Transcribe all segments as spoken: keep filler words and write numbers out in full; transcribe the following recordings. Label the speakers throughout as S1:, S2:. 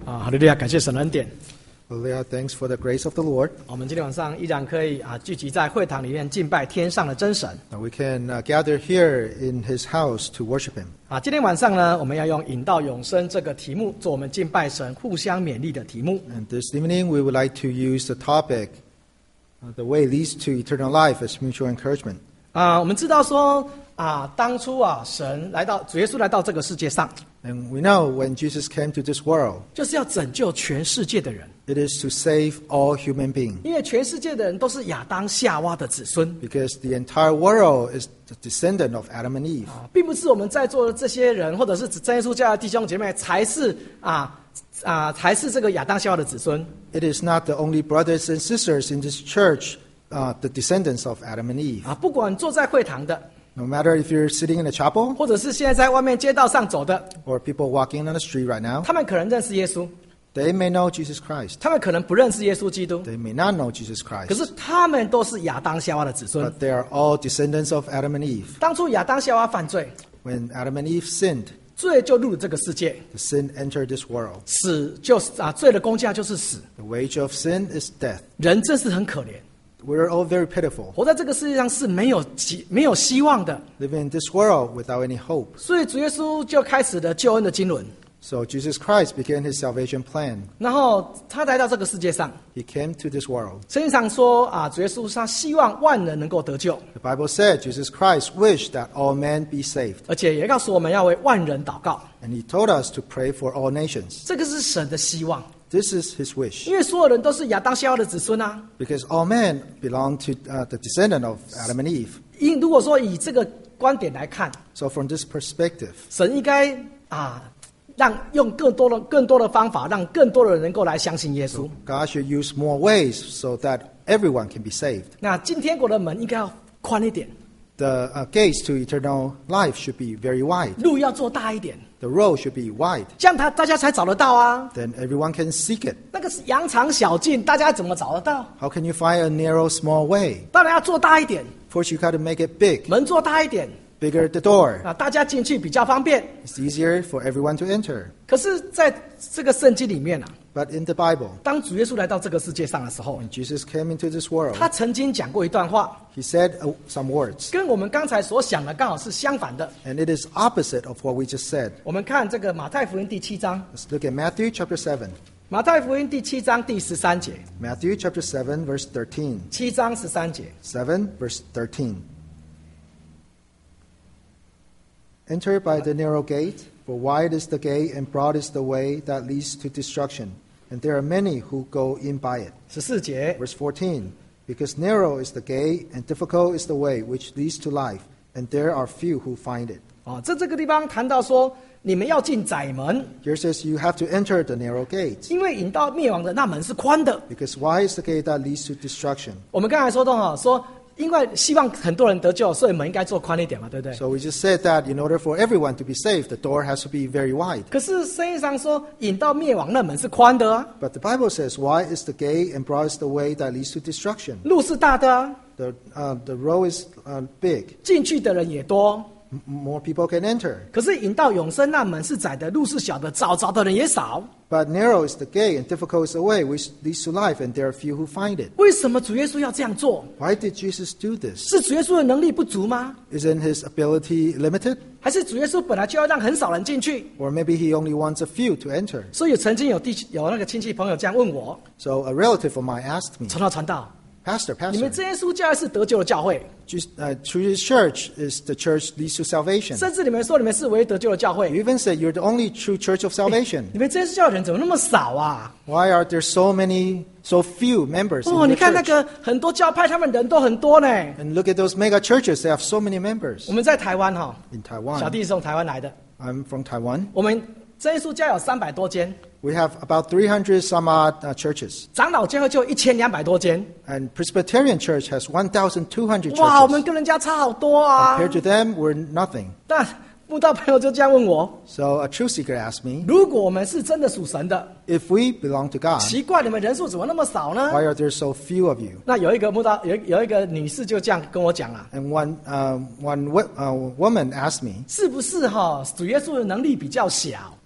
S1: 啊，哈利路亚，感谢神的恩典。
S2: Hallelujah, thanks for the grace of the Lord.
S1: 我们今天晚上依然可以啊聚集在会堂里面敬拜天上的真神。
S2: Now we can uh, gather here in His house to worship Him.
S1: 啊，今天晚上呢，我们要用引到永生这个题目做我们敬拜神互相勉励的题目。
S2: And this evening we would like to use the topic, uh, the way leads to eternal life as mutual encouragement.
S1: 啊，我们知道说啊，当初啊，神来到主耶稣来到这个世界上，
S2: And we know when Jesus came to this world,
S1: 就是要拯救全世界的人，
S2: it is to save all human beings.
S1: 因为全世界的人都是亚当夏娃的子孙。
S2: Because the entire world is the descendant of Adam and Eve.
S1: 啊，并不是我们在座的这些人，或者是真耶稣教的弟兄姐妹，才是啊啊，才是这个亚当夏娃的子孙。
S2: It is not the only brothers and sisters in this church, uh, the descendants of Adam and Eve.
S1: 啊，不管坐在会堂的，
S2: No matter if you're sitting in a chapel
S1: 或者是现在在外面街道上走的，
S2: or people walking on the street right now,
S1: 他们可能认识耶稣，
S2: they may know Jesus Christ.
S1: 他们可能不认识耶稣基督，
S2: They may not know Jesus
S1: 可是
S2: Christ.
S1: 他们都是亚当夏娃的子孙。
S2: But they are all descendants of Adam and Eve.
S1: 当初亚当夏娃犯罪，
S2: When Adam and Eve sinned,
S1: 罪就入了这个世界，
S2: the sin entered this world.
S1: 死就是啊，罪的工价就是死。
S2: The wage of sin is death.
S1: 人真是很可怜，
S2: We're all very pitiful,
S1: 活在这个世界上是没有希没有希望的。
S2: living in this world without any hope.
S1: 所以主耶稣就开始了救恩的经纶，
S2: So Jesus Christ began his salvation plan.
S1: 然后他来到这个世界上。
S2: He came to this world.
S1: 圣经上说啊，主耶稣他希望万人能够得救，
S2: The Bible said Jesus Christ wished that all men be saved.
S1: 而且也告诉我们要为万人祷告，
S2: And he told us to pray for all nations.
S1: 这个是神的希望，
S2: This is his wish.
S1: 因为所有人都是亚当夏娃的子孙啊。
S2: Because all men belong to uh, the descendant of Adam and Eve.
S1: 因如果说以这个观点来看，
S2: So from this perspective,
S1: 神应该啊，让用更多的更多的方法，让更多的人能够来相信耶稣。
S2: God should use more ways so that everyone can be saved.
S1: 那进天国的门应该要宽一点，
S2: The uh, gates to eternal life should be very wide.
S1: 路要做大一点，
S2: The road should be wide.
S1: 这样他大家才找得到啊。
S2: Then everyone can seek it.
S1: 那个是羊肠小径，大家怎么找得到？
S2: How can you find a narrow, small way?
S1: 当然要做大一点，
S2: First, you got to make it big.
S1: 门做大一点
S2: Bigger the door.
S1: 啊，大家进去比较方便。
S2: It's easier for everyone to enter.
S1: 可是在这个圣经里面啊，
S2: But in the Bible,
S1: 当主耶稣来到这个世界上的时候，
S2: when Jesus came into this world,
S1: 他曾经讲过一段话，
S2: he said uh, some words.
S1: 跟我们刚才所想的刚好是相反的。
S2: And it is opposite of what we just said.
S1: 我们看这个马太福音第七章，
S2: Let's look at Matthew chapter seven.
S1: 马太福音第七章第十三节，
S2: Matthew chapter seven, verse thirteen.
S1: 七章十三节。
S2: seven, verse thirteen. Enter by the narrow gate, for wide is the gate and broad is the way that leads to destruction, and there are many who go in by it.
S1: 十四节，
S2: Verse fourteen. Because narrow is the gate and difficult is the way which leads to life, and there are few who find it.
S1: 哦，在这个地方谈到说，你们要进窄门，
S2: Here says you have to enter the narrow gate.
S1: 因为引到灭亡的那门是宽的。
S2: Because wide is the gate that leads to destruction.
S1: 我们刚才说到哈，说因为希望很多人得救，所以门应该做宽一点嘛，对不对？
S2: So we just said that in order for everyone to be saved, the door has to be very wide.
S1: 可是圣经上说，引到灭亡那门是宽的啊，
S2: But the Bible says, wide is the gate and broad is the way that leads to destruction.
S1: 路是大的啊，
S2: The, uh, the road is uh, big.
S1: 进去的人也多。
S2: M- more people can enter.
S1: 可是引到永生那门是窄的，路是小的，找着的人也少。
S2: But narrow is the gate and difficult is the way which leads to life, and there are few who find it.
S1: 为什么主耶稣要这样做？
S2: Why did Jesus do this?
S1: 是主耶稣的能力不足吗？
S2: Isn't his ability limited?
S1: 还是主耶稣本来就要让很少人进去？
S2: Or maybe he only wants a few to enter?
S1: 所以有曾经有弟有那个亲戚朋友这样问我，
S2: So a relative of mine asked me,
S1: 传道传道，
S2: Pastor,
S1: 你们
S2: Pastor,
S1: 真耶稣教会是得救的教会，
S2: just, uh, through his church is the church leads to salvation.
S1: 甚至你们说你们是唯一得救的教
S2: You
S1: 会，
S2: even said you're the only true church of salvation.
S1: 你们真耶稣教会的人怎么那么少啊？
S2: Why are there so many, so few members
S1: 哦，
S2: in
S1: 你
S2: the
S1: 看那
S2: church?
S1: 个很多教派，他们人都很多呢。
S2: And look at those mega churches; they have so many members.
S1: 我们在台湾哈，
S2: In
S1: 小
S2: Taiwan,
S1: 弟是从台湾来的，
S2: I'm from Taiwan.
S1: 我们真耶稣教有三百多间，
S2: We have about three hundred some odd uh, churches,
S1: 长老教会就一千两百多间。
S2: and Presbyterian Church has one thousand two hundred
S1: 哇，我们
S2: churches.
S1: 跟人家差好多啊！
S2: Compared to them, we're nothing.
S1: 但慕道朋友就这样问我：
S2: So a truth seeker asked me,
S1: 如果我们是真的属神的，
S2: if we belong to God,
S1: 奇怪，你们人数怎么那么少呢？
S2: why are there so few of you?
S1: 那有一个慕道有有一个女士就这样跟我讲啊，
S2: And one uh, one wo- uh, woman asked me,
S1: 是不是哈、主耶稣的能力比较小？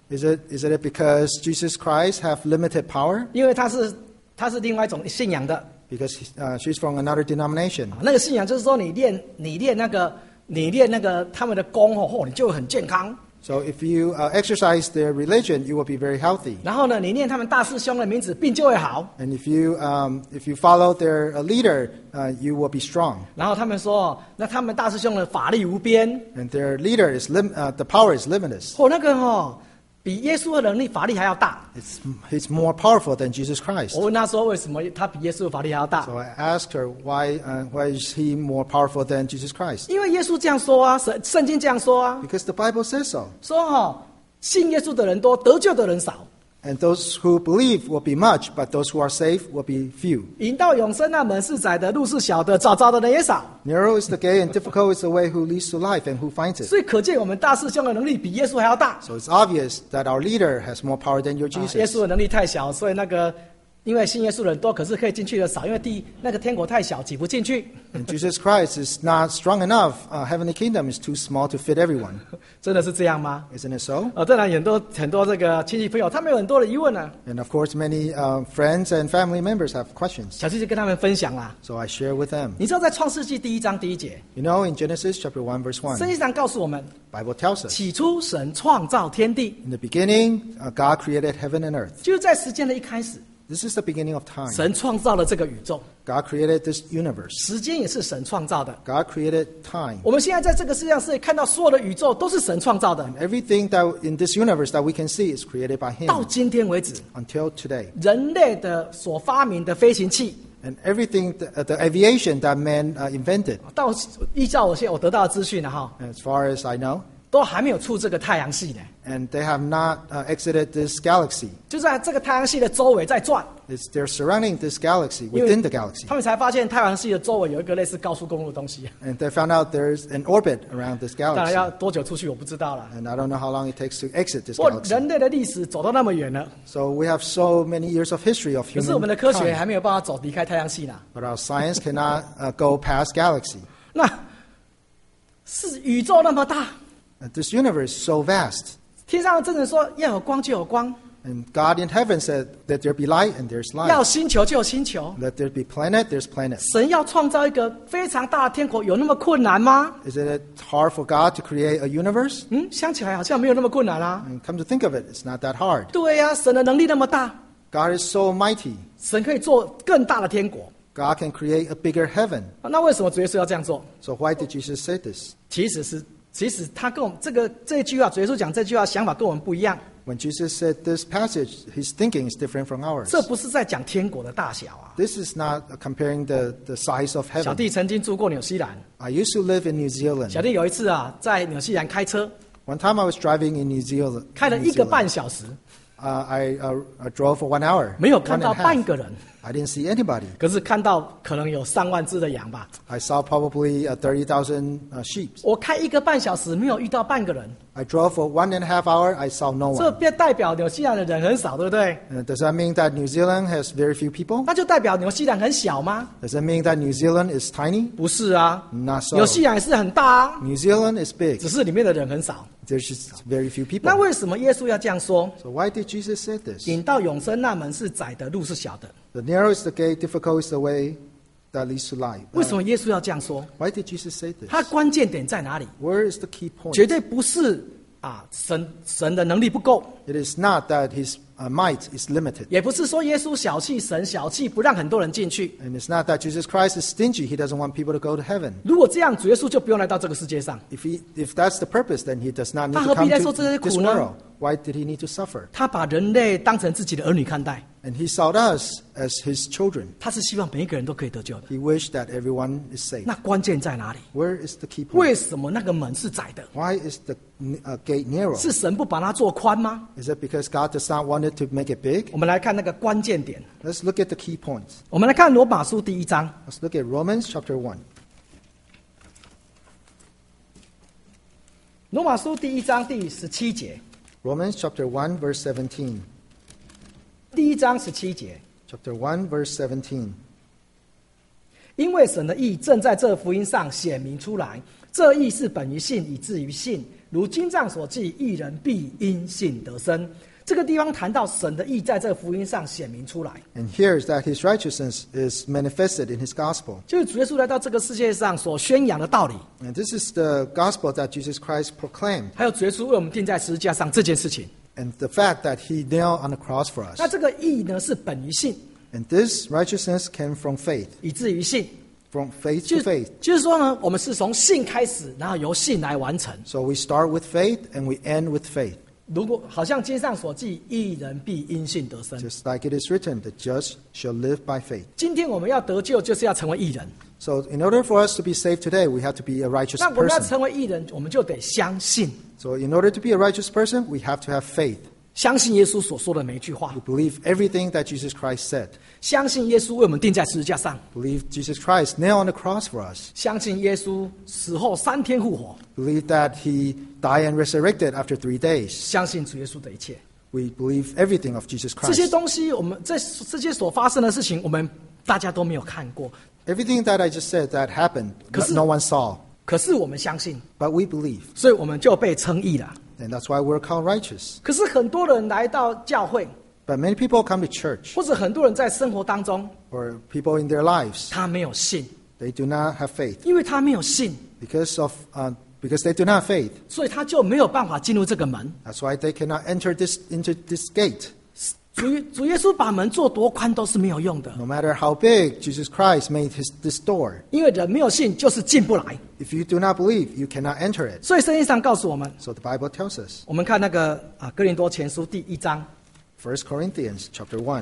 S2: Is it is it because Jesus Christ have limited power?
S1: 因为他是他是另外一种信仰的。
S2: Because uh, she's from another denomination.
S1: 那个信仰就是说，你练你练那个你练那个他们的功哦，你就会很健康。
S2: So if you uh, exercise their religion, you will be very healthy.
S1: 然后呢，你念他们大师兄的名字，病就会好。
S2: And if you um, if you follow their uh, leader, uh, you will be strong.
S1: 然后他们说，那他们大师兄的法力无边，
S2: And their leader is lim- uh, the power is limitless.
S1: 或那个哦，比耶稣的能力法力还要大。
S2: It's he's more powerful than Jesus Christ.
S1: 我问他说，为什么他比耶稣的法力还要大？
S2: So I asked her why uh, why is he more powerful than Jesus Christ?
S1: 因为耶稣这样说啊，圣圣经这样说啊，
S2: Because the Bible says so.
S1: 说哦，信耶稣的人多，得救的人少。
S2: And those who believe will be much, but those who are saved will be few.
S1: 引到永生那门是窄的，路是小的，找着的人也少。
S2: Narrow is the gate, and difficult is the way who leads to life, and who finds it.
S1: 所以可见我们大师兄的能力比耶稣还要大。
S2: So it's obvious that our leader has more power than your
S1: 啊耶
S2: Jesus.
S1: 稣的能力太小，所以那个因为信耶稣的人多，可是可以进去的少，因为地那个天国太小，挤不进去。
S2: And Jesus Christ is not strong enough. Uh, heavenly kingdom is too small to fit everyone.
S1: 真的是这样吗？
S2: Isn't it so?
S1: 呃，当然很多很多这个亲戚朋友，他们有很多的疑问呢、啊。
S2: And of course, many uh, friends and family members have questions.
S1: 小弟就跟他们分享啦。
S2: So I share with them.
S1: 你知道在创世纪第一章第一节，
S2: You know, in Genesis chapter one, verse
S1: 圣
S2: one,
S1: 经上告诉我们，
S2: Bible tells us,
S1: 起初神创造天地，
S2: in the beginning, uh, God created heaven and earth.
S1: 就是在时间的一开始，
S2: This is the beginning of time.
S1: 神创造了这个宇宙，
S2: God created this universe.
S1: 时间也是神创造的。
S2: God created time.
S1: 我们现在在这个世界上是看到所有的宇宙都是神创造的，
S2: Everything that in this universe that we can see is created by
S1: 到
S2: Him
S1: 今天为止，
S2: until today.
S1: 人类的所发明的飞行器，
S2: And everything, the, uh, the aviation that man uh, invented,
S1: 到依照我现在我得到的资讯呢，哈，
S2: as far as I know,
S1: 都还没有出这个太阳系呢，
S2: and they have not uh, exited this galaxy.
S1: 就在这个太阳系的周围在转。
S2: It's, they're surrounding this galaxy
S1: 因为
S2: within the galaxy.
S1: 他们才发现太阳系的周围有一个类似高速公路的东西。
S2: And they found out there's an orbit around this
S1: 当然
S2: galaxy.
S1: 要多久出去我不知道了。
S2: And I don't know how long it takes to exit this
S1: 不过
S2: galaxy.
S1: 人类的历史走到那么远了，
S2: So we have so many years of history of
S1: 可是我们的科学
S2: humankind.
S1: 还没有办法走离开太阳系呢。
S2: But our science cannot uh, go past galaxy.
S1: 那是宇宙那么大，
S2: Uh, This universe is so vast.
S1: 天上的真人说要有光就有光，
S2: And God in heaven said that there be light and there's
S1: 要
S2: light.
S1: 星球就有星球。
S2: Let there be planet, there's planet.
S1: 神要创造一个非常大的天国，有那么困难吗？
S2: Isn't it hard for God to create a universe?
S1: 嗯，想起来好像没有那么困难啊。
S2: And come to think of it, it's not that hard.
S1: 对呀、神的能力那么大，
S2: God is so mighty.
S1: 神可以做更大的天国。
S2: God can create a bigger heaven.
S1: 那为什么主耶稣要这样做？
S2: So why did Jesus say this?
S1: 其实是，其实他跟我们这个这一句话，主耶稣讲这句话想法跟我们不一样。
S2: When Jesus said this passage, his thinking is different from ours.
S1: 这不是在讲天国的大小啊。
S2: This is not comparing the, the size of
S1: 小
S2: heaven.
S1: 弟曾经住过纽西兰，
S2: I used to live in New
S1: 小
S2: Zealand.
S1: 弟有一次啊，在纽西兰开车，
S2: One time I was driving in New Zealand.
S1: 开了
S2: New
S1: 一个
S2: Zealand.
S1: 半小时，
S2: Uh, I, uh, I drove for one hour.
S1: 没有
S2: one
S1: 看
S2: and
S1: 到
S2: a half.
S1: 半个人，
S2: I didn't see anybody.
S1: 可是看到可能有上万只的羊吧。
S2: I saw probably uh, thirty thousand uh, sheep.
S1: 我开一个半小时，没有遇到半个人，
S2: I drove for one and a half hour. I saw no
S1: 这
S2: one.
S1: 便代表纽西兰的人很少，对不对？
S2: Uh, does that mean that New Zealand has very few people?
S1: 那就代表纽西兰很小吗？
S2: Does that mean that New Zealand is tiny?
S1: 不是啊，
S2: Not so.
S1: 纽西兰也是很大啊，
S2: New Zealand is big.
S1: 只是里面的人很少。
S2: There's just very few
S1: 那
S2: people.
S1: 为什么耶稣要这样说？
S2: So why did Jesus say this?
S1: 引到永生那门是窄的，路是小的。
S2: The narrow is the gate, difficult is the way that leads to life.
S1: 为什么耶稣要这样说？
S2: Why did Jesus say this?
S1: 他关键点在哪里？
S2: Where is the key point?
S1: 绝对不是啊，神神的能力不够，
S2: It is not that his uh, might is limited.
S1: 也不是说耶稣小气，神小气，不让很多人进去。
S2: And it's not that Jesus Christ is stingy. He doesn't want people to go to heaven.
S1: 如果这样，主耶稣就不用来到这个世界上，
S2: If, he, if that's the purpose, then he does not need
S1: 他
S2: to
S1: 何必
S2: come
S1: 来
S2: to
S1: 受这些
S2: this
S1: 苦呢？
S2: world. Why did he need to suffer?
S1: 他把人类当成自己的儿女看待，
S2: And he saw us as his children.
S1: 他是希望每一个人都可以得救的。
S2: He wished that everyone is saved.
S1: 那关键在哪里？
S2: Where is the key point?
S1: 为什么那个门是窄的？
S2: Why is the uh, gate narrow?
S1: 是神不把它做宽吗？
S2: Is it because God does not want it to make it big?
S1: 我们来看那个关键点。
S2: Let's look at the key points.
S1: 我们来看罗马书第一章，
S2: Let's look at Romans chapter one.
S1: 罗马书第一章第十七节，
S2: Romans chapter one, verse seventeen.
S1: 第一章十七节。
S2: Chapter one, verse seventeen.
S1: 因为神的义正在这福音上显明出来，这义是本于信，以至于信。 如经上所记，义人必因信得生。这个地方谈到神的义在这个福音上显明出来，
S2: And here is that his righteousness is manifested in his gospel.
S1: 就是主耶稣来到这个世界上所宣扬的道理，
S2: And this is the gospel that Jesus Christ proclaimed,
S1: 还有主耶稣为我们钉在十字架上这件事情。
S2: and the fact that he nailed on the cross for us.
S1: 那这个义呢，是本于信，
S2: And this righteousness came from faith,
S1: 以至于信，
S2: from faith
S1: 就
S2: to faith.
S1: 就是说呢，我们是从信开始，然后由信来完成。
S2: So we start with faith and we end with faith.
S1: 如果好像经上所记，义人必因信得生。
S2: Just like it is written, the just shall live by faith.
S1: 今天我们要得救，就是要成为义人。
S2: So in order for us to be saved today, we have to be a righteous
S1: 那我们要
S2: person.
S1: 成为义人，我们就得相信，
S2: So in order to be a righteous person, we have to have faith.
S1: 相信耶稣所说的每一句话，
S2: We believe everything that Jesus Christ said.
S1: 相信耶稣为我们钉在十字架上，
S2: Believe Jesus Christ nailed on the cross for us.
S1: 相信耶稣死后三天复活，
S2: Believe that he died and resurrected after three days.
S1: 相信主耶稣的一切。
S2: We believe everything of Jesus
S1: 这些
S2: Christ.
S1: 东西，我们这这些所发生的事情，我们大家都没有看过，
S2: Everything that I just said that happened,
S1: 可是-
S2: no one saw.
S1: 可是我们相信，
S2: But we believe.
S1: 所以我们就被称义了。
S2: And that's why we're called righteous.
S1: 可是很多人来到教会，
S2: But many people come to church,
S1: 或者很多人在生活当中，
S2: or people in their lives,
S1: 他没有信，
S2: they do not have faith.
S1: 因为他没有信，
S2: Because of uh, because they do not have faith.
S1: 所以他就没有办法进入这个门。
S2: That's why they cannot enter this into this gate.
S1: 主主耶稣把门做多宽都是没有用的，
S2: No matter how big Jesus Christ made his this door.
S1: 因为人没有信就是进不来。
S2: If you do not believe, you cannot enter it.
S1: 所以圣经上告诉我们，
S2: So the Bible tells us.
S1: 我们看那个啊哥林多前书第一章，
S2: First Corinthians chapter one.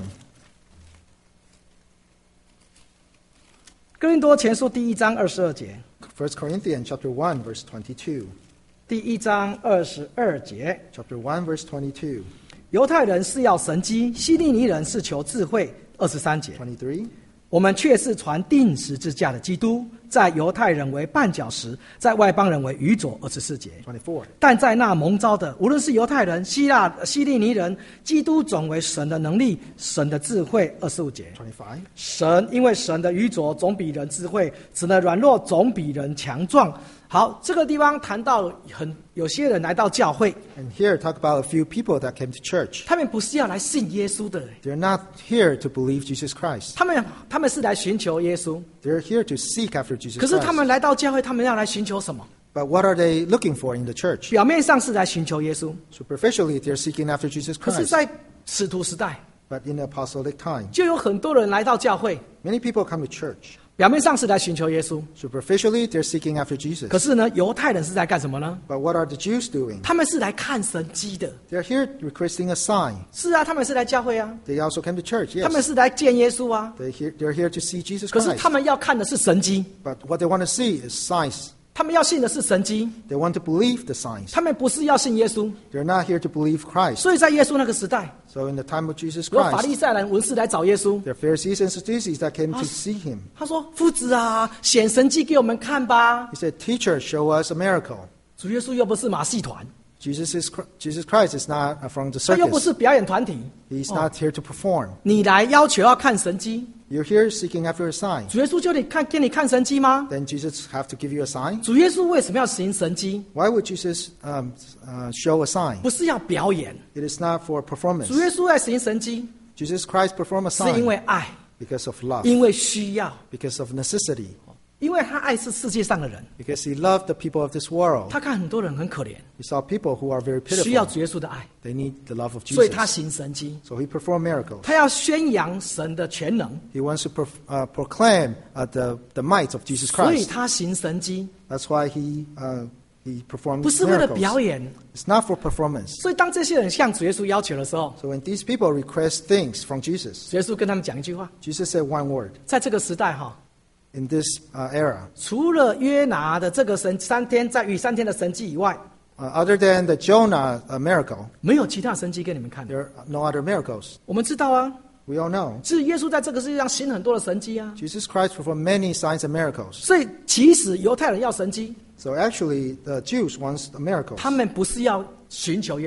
S1: 哥林多前书第一章二十二节，
S2: First Corinthians chapter one verse twenty-two.
S1: 第一章二十二节，
S2: Chapter one verse twenty-two.
S1: 犹太人是要神机，希利尼人是求智慧。二十三节，
S2: twenty-three.
S1: 我们却是传钉十字架的基督，在犹太人为绊脚石，在外邦人为愚拙。二十四节，
S2: twenty-four.
S1: 但在那蒙召的，无论是犹太人、希腊、希利尼人，基督总为神的能力、神的智慧。二十五节，
S2: twenty-five.
S1: 神因为神的愚拙总比人智慧，使得软弱总比人强壮。好，这个地方谈到很有些人来到教会，
S2: And here talk about a few people that came to church.
S1: 他们不是要来信耶稣的，
S2: They're not here to believe Jesus Christ.
S1: 他们他们是来寻求耶稣。
S2: They're here to seek after Jesus
S1: 可是他
S2: Christ.
S1: 们来到教会，他们要来寻求什么？
S2: But what are they looking for in the church?
S1: 表面上是来寻求耶稣，
S2: Superficially, they're seeking after Jesus
S1: 可是，
S2: Christ.
S1: 在使徒时代，
S2: But in the apostolic time,
S1: 就有很多人来到教会，
S2: many people come to church.
S1: 表面上是来寻求耶稣，
S2: Superficially, they're seeking after Jesus.
S1: 可是呢，犹太人是在干什么呢？
S2: But what are the Jews doing?
S1: 他们是来看神迹的。
S2: They're here requesting a sign.
S1: 是啊，他们是来教会啊，
S2: They also came to church,
S1: 他们
S2: yes.
S1: 是来见耶稣啊。
S2: They're here, they're here to see Jesus
S1: 可是
S2: Christ.
S1: 他们要看的是神迹，
S2: But what they want to see is signs.
S1: 他们要信的是神迹，
S2: They want to believe the signs.
S1: 他们不是要信耶稣。
S2: They're not here to believe Christ.
S1: 所以在耶稣那个时代，
S2: So in the time of Jesus
S1: 有法
S2: Christ,
S1: 利赛人、文士来找耶稣，
S2: there are Pharisees and Sadducees that came to see him.
S1: 他说：“夫子啊，显神迹给我们看吧。
S2: He said, Teacher, show us a miracle. ”
S1: 主耶稣又不是马戏团，
S2: Jesus, is, Jesus Christ is not from the
S1: 他又不
S2: circus.
S1: 是表演团体，
S2: He's not here to perform.
S1: 你来要求要看神迹，
S2: You're here seeking after a sign.
S1: 主耶稣就得看给你看神迹吗？
S2: Then Jesus have to give you a sign?
S1: 主耶稣为什么要行神迹？
S2: Why would Jesus um, uh, show a sign?
S1: 不是要表演，
S2: It is not for performance.
S1: 主耶穌在行神迹，
S2: Jesus Christ performed a
S1: 是因为
S2: sign
S1: 爱，
S2: because of love,
S1: 因为需要，
S2: because of necessity,
S1: 因为他爱是世界上的人。
S2: because he loved the people of this world.
S1: 他看很多人很可怜，
S2: He saw people who are very
S1: 需要
S2: pitiful.
S1: 主耶稣的爱，
S2: They need the love of
S1: 所以他
S2: Jesus.
S1: 行神迹，
S2: So he performed miracles.
S1: 他要宣扬神的全能，
S2: He wants to pro- uh, proclaim uh, the, the might of Jesus
S1: 所以
S2: Christ.
S1: 他行神迹，
S2: That's why he, uh, he
S1: 不
S2: performed
S1: 是为了表
S2: miracles.
S1: 演。
S2: It's not for performance.
S1: 所以当这些人向主耶稣要求的时候，
S2: So when these people request things from Jesus,
S1: 主耶稣跟他们讲一句话：
S2: Jesus said one word.
S1: 在这个时代哈，
S2: In this uh, era,
S1: 除了约拿的这个神三天在雨三天的神迹以外，
S2: uh, other than the Jonah uh, miracle,
S1: 没有其他神迹给你们看的。
S2: there are no other miracles.
S1: 我们知道啊，
S2: We all know
S1: 是耶稣在这个世界上行很多的神迹啊。
S2: Jesus Christ performed many signs and miracles.
S1: 所以其实犹太人要神迹，
S2: So actually, the Jews want a miracle.
S1: 他们不是要寻求耶稣，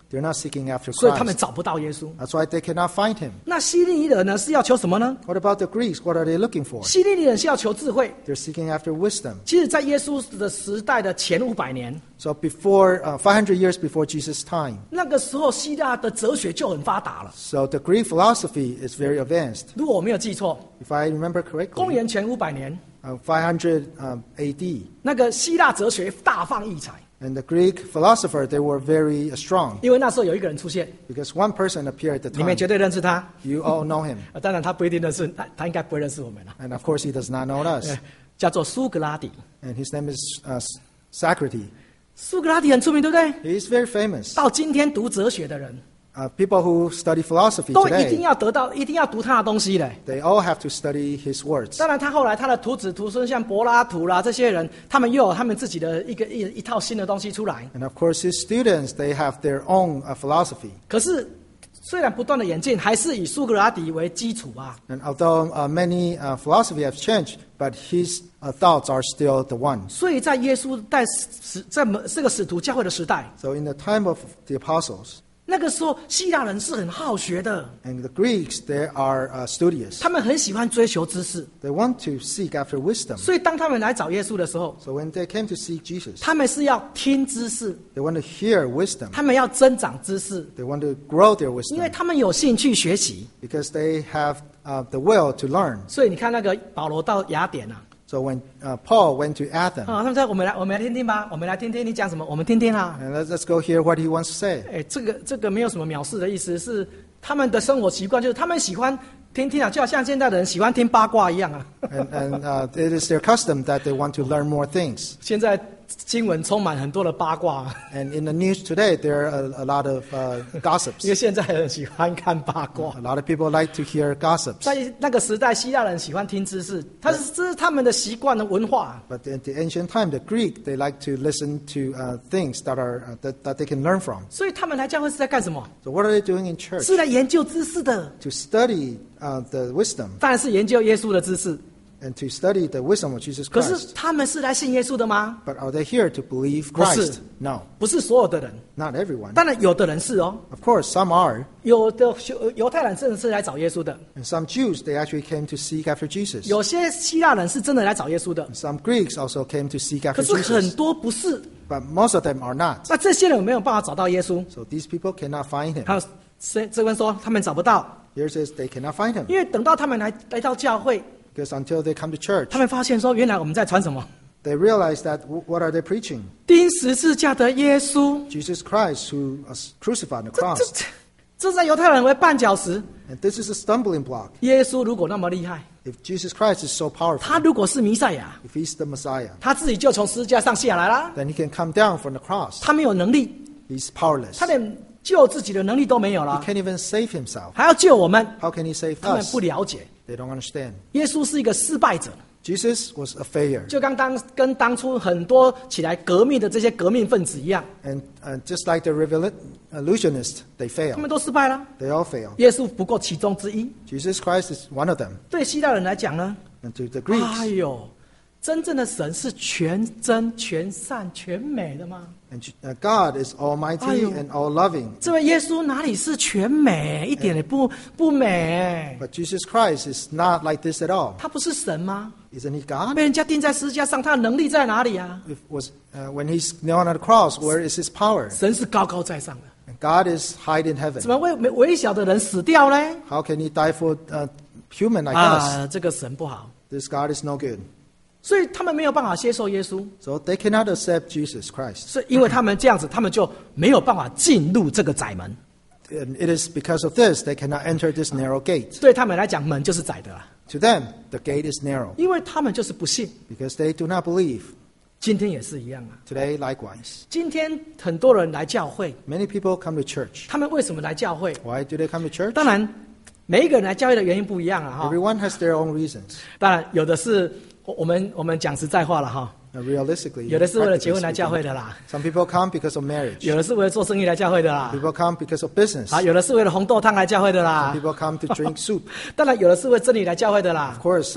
S2: They're not seeking after
S1: 所以他们
S2: Christ.
S1: 找不到耶稣。
S2: That's why they cannot find him.
S1: 那希利尼人呢是要求什么呢？
S2: What about the Greeks? What are they looking for?
S1: 希利尼人是要求智慧。
S2: They're seeking after wisdom.
S1: 其实，在耶稣的时代的前五百年，
S2: So before uh, five hundred years before Jesus' time,
S1: 那个时候希腊的哲学就很发达了。
S2: so the Greek philosophy is very advanced.
S1: 如果我没有记错，
S2: If I remember
S1: 公
S2: correctly,
S1: 元前五百年，
S2: uh, five hundred um, A D,
S1: 那个希腊哲学大放异彩，
S2: and the Greek philosopher, they were very uh, strong
S1: 因为那时候有一个人出现，
S2: because one person appeared at the
S1: 你们
S2: time.
S1: 绝对认识他。
S2: You all know him,
S1: 啊当然他不一定认识，他他应该不会认识我们了。
S2: and of course he does not know us.
S1: 呃叫做苏格拉底。
S2: And his name is uh, Socrates.
S1: 苏格拉底很出名，对不对？
S2: He is very famous.
S1: 到今天读哲学的人，
S2: Uh, people who study philosophy
S1: 都一定
S2: today,
S1: 要得到，一定要读他的东西的。
S2: they all have to study his words.
S1: 当然，他后来他的徒子徒孙，像柏拉图啦这些人，他们又有他们自己的一个一一套新的东西出来。
S2: And of course, his students, they have their own uh, philosophy.
S1: 可是，虽然不断的演进，还是以苏格拉底为基础啊。
S2: And although uh, many uh, philosophy have changed, but his uh, thoughts are still the one.
S1: 所以在耶稣在使在这个使徒教会的时代，
S2: So in the time of the apostles,
S1: 那个时候希腊人是很好学的，
S2: and the Greeks, they are uh, studious.
S1: 他们很喜欢追求知识。
S2: They want to seek after wisdom.
S1: 所以当他们来找耶稣的时候，
S2: So when they came to seek Jesus,
S1: 他们是要听知识，
S2: they want to hear wisdom.
S1: 他们要增长知识，
S2: They want to grow their
S1: 因为
S2: wisdom
S1: 他们有兴趣学习。
S2: because they have uh, the will to learn.
S1: 所以你看那个保罗到雅典啊，
S2: So when uh, Paul went to Athens,
S1: 啊，他们说我们来我们来听听吧，我们来听听你讲什么，我们听听啊。
S2: and let's, let's go hear what he wants to say.
S1: 哎，这个这个没有什么藐视的意思，是他们的生活习惯，就是他们喜欢听听啊，就好像现在的人喜欢听八卦一样啊。
S2: And, and uh, it is their custom that they want to learn more things.
S1: 现在新闻充满很多的八卦，
S2: And in the news today, there are a, a lot of uh,
S1: 因
S2: gossips.
S1: 为现在人喜欢看八卦
S2: A。lot of people like to hear gossips.
S1: 在那个时代，希腊人喜欢听知识，他是这是他们的习惯的文化。
S2: But in the ancient time, the Greek, they like to listen to uh, things that are uh, that, that they can learn from.
S1: 所以他们来教会是在干什么？
S2: So what are they doing in church?
S1: 是来研究知识的，
S2: To study uh, the wisdom
S1: 当然是研究耶稣的知识。
S2: and to study the wisdom of Jesus
S1: 可是
S2: Christ.
S1: 他们是来信耶稣的吗？
S2: But are they here to believe
S1: 不是。
S2: Christ? No,
S1: 不是所有的人，
S2: not everyone.
S1: 当然有的人是哦，
S2: Of course, some are.
S1: 有的犹犹太人真的是来找耶稣的，
S2: And some Jews, they actually came to seek after Jesus.
S1: 有些希腊人是真的来找耶稣的，
S2: Some Greeks also came to seek
S1: 可
S2: after
S1: 是很
S2: Jesus.
S1: 多不是。
S2: But most of them are not.
S1: 那这些人有没有办法找到耶稣？
S2: So these people cannot find him.
S1: 还有这这边说他们找不到，
S2: Here it says they cannot find him.
S1: 因为等到他们来来到教会，
S2: Because until they come to church,
S1: 他们发现说，原来我们在传什么？
S2: they realize that w- what are they preaching?
S1: 钉十字架的耶稣。
S2: Jesus Christ who was crucified on the
S1: 这
S2: cross.
S1: 这这在犹太人为绊脚石。
S2: And this is a stumbling block.
S1: 耶稣如果那么厉害，
S2: If Jesus Christ is so
S1: 他
S2: powerful,
S1: 如果是弥赛亚，
S2: if he's the Messiah,
S1: 他自己就从十字架上下来啦。
S2: then he can come down from the cross.
S1: 他没有能力，
S2: He's powerless.
S1: 他连救自己的能力都没有
S2: He
S1: 了，
S2: can't even save himself.
S1: 还要救我们。
S2: How can he save
S1: 他们
S2: us?
S1: 不了解，
S2: They don't understand.
S1: 耶稣是一个失败者，
S2: Jesus was a failure.
S1: 就刚当跟当初很多起来革命的这些革命分子一样，
S2: And uh, just like the revolutionists, they
S1: 他
S2: fail.
S1: 们都失败了。
S2: They all fail.
S1: 耶稣不过其中之一。
S2: Jesus Christ is one of them.
S1: 对希腊人来讲呢，
S2: And to the
S1: 哎
S2: Greeks,
S1: 呦，真正的神是全真、全善、全美的吗？
S2: and uh, God is almighty
S1: 哎呦。
S2: and all loving.
S1: 这位耶稣哪里是全美，一点也不不美。
S2: But Jesus Christ is not like this at all.
S1: 他不是神吗？
S2: Isn't he God?
S1: 被人家钉在十字架上，他的能力在哪里啊？
S2: If was uh, when he's nailed on the cross, where is his power?
S1: 神是高高在上的，
S2: And God is high in heaven.
S1: 怎么为微小的人死掉呢？
S2: How can he die for uh, human like us?
S1: 啊，这个神不好，
S2: This God is no good.
S1: 所以他们没有办法接受耶稣，
S2: So they cannot accept Jesus Christ.
S1: 所以因为他们这样子，他们就没有办法进入这个窄门。
S2: And it is because of this they cannot enter this narrow gate.
S1: 对他们来讲，门就是窄的啦，
S2: To them, the gate is narrow
S1: 因为他们就是不信。
S2: because they do not believe.
S1: 今天也是一样啊。
S2: Today, likewise.
S1: 今天很多人来教会，
S2: Many people come to church.
S1: 他们为什么来教会？
S2: Why do they come to church?
S1: 当然，每一个人来教会的原因不一样啊，哈。
S2: Everyone has their own reasons.
S1: 当然，有的是我我们我们讲实在话了哈，
S2: Uh, realistically,
S1: 有的是为了结
S2: practically
S1: 婚来教会
S2: speaking.
S1: 的啦，
S2: Some people come because of marriage.
S1: 有的是为了做生意来教会的啦，
S2: People come because of business.
S1: 啊，有的是为了红豆汤来教会的啦，
S2: People come to drink soup.
S1: 当然有的是为真理来教会的啦
S2: Of。course, some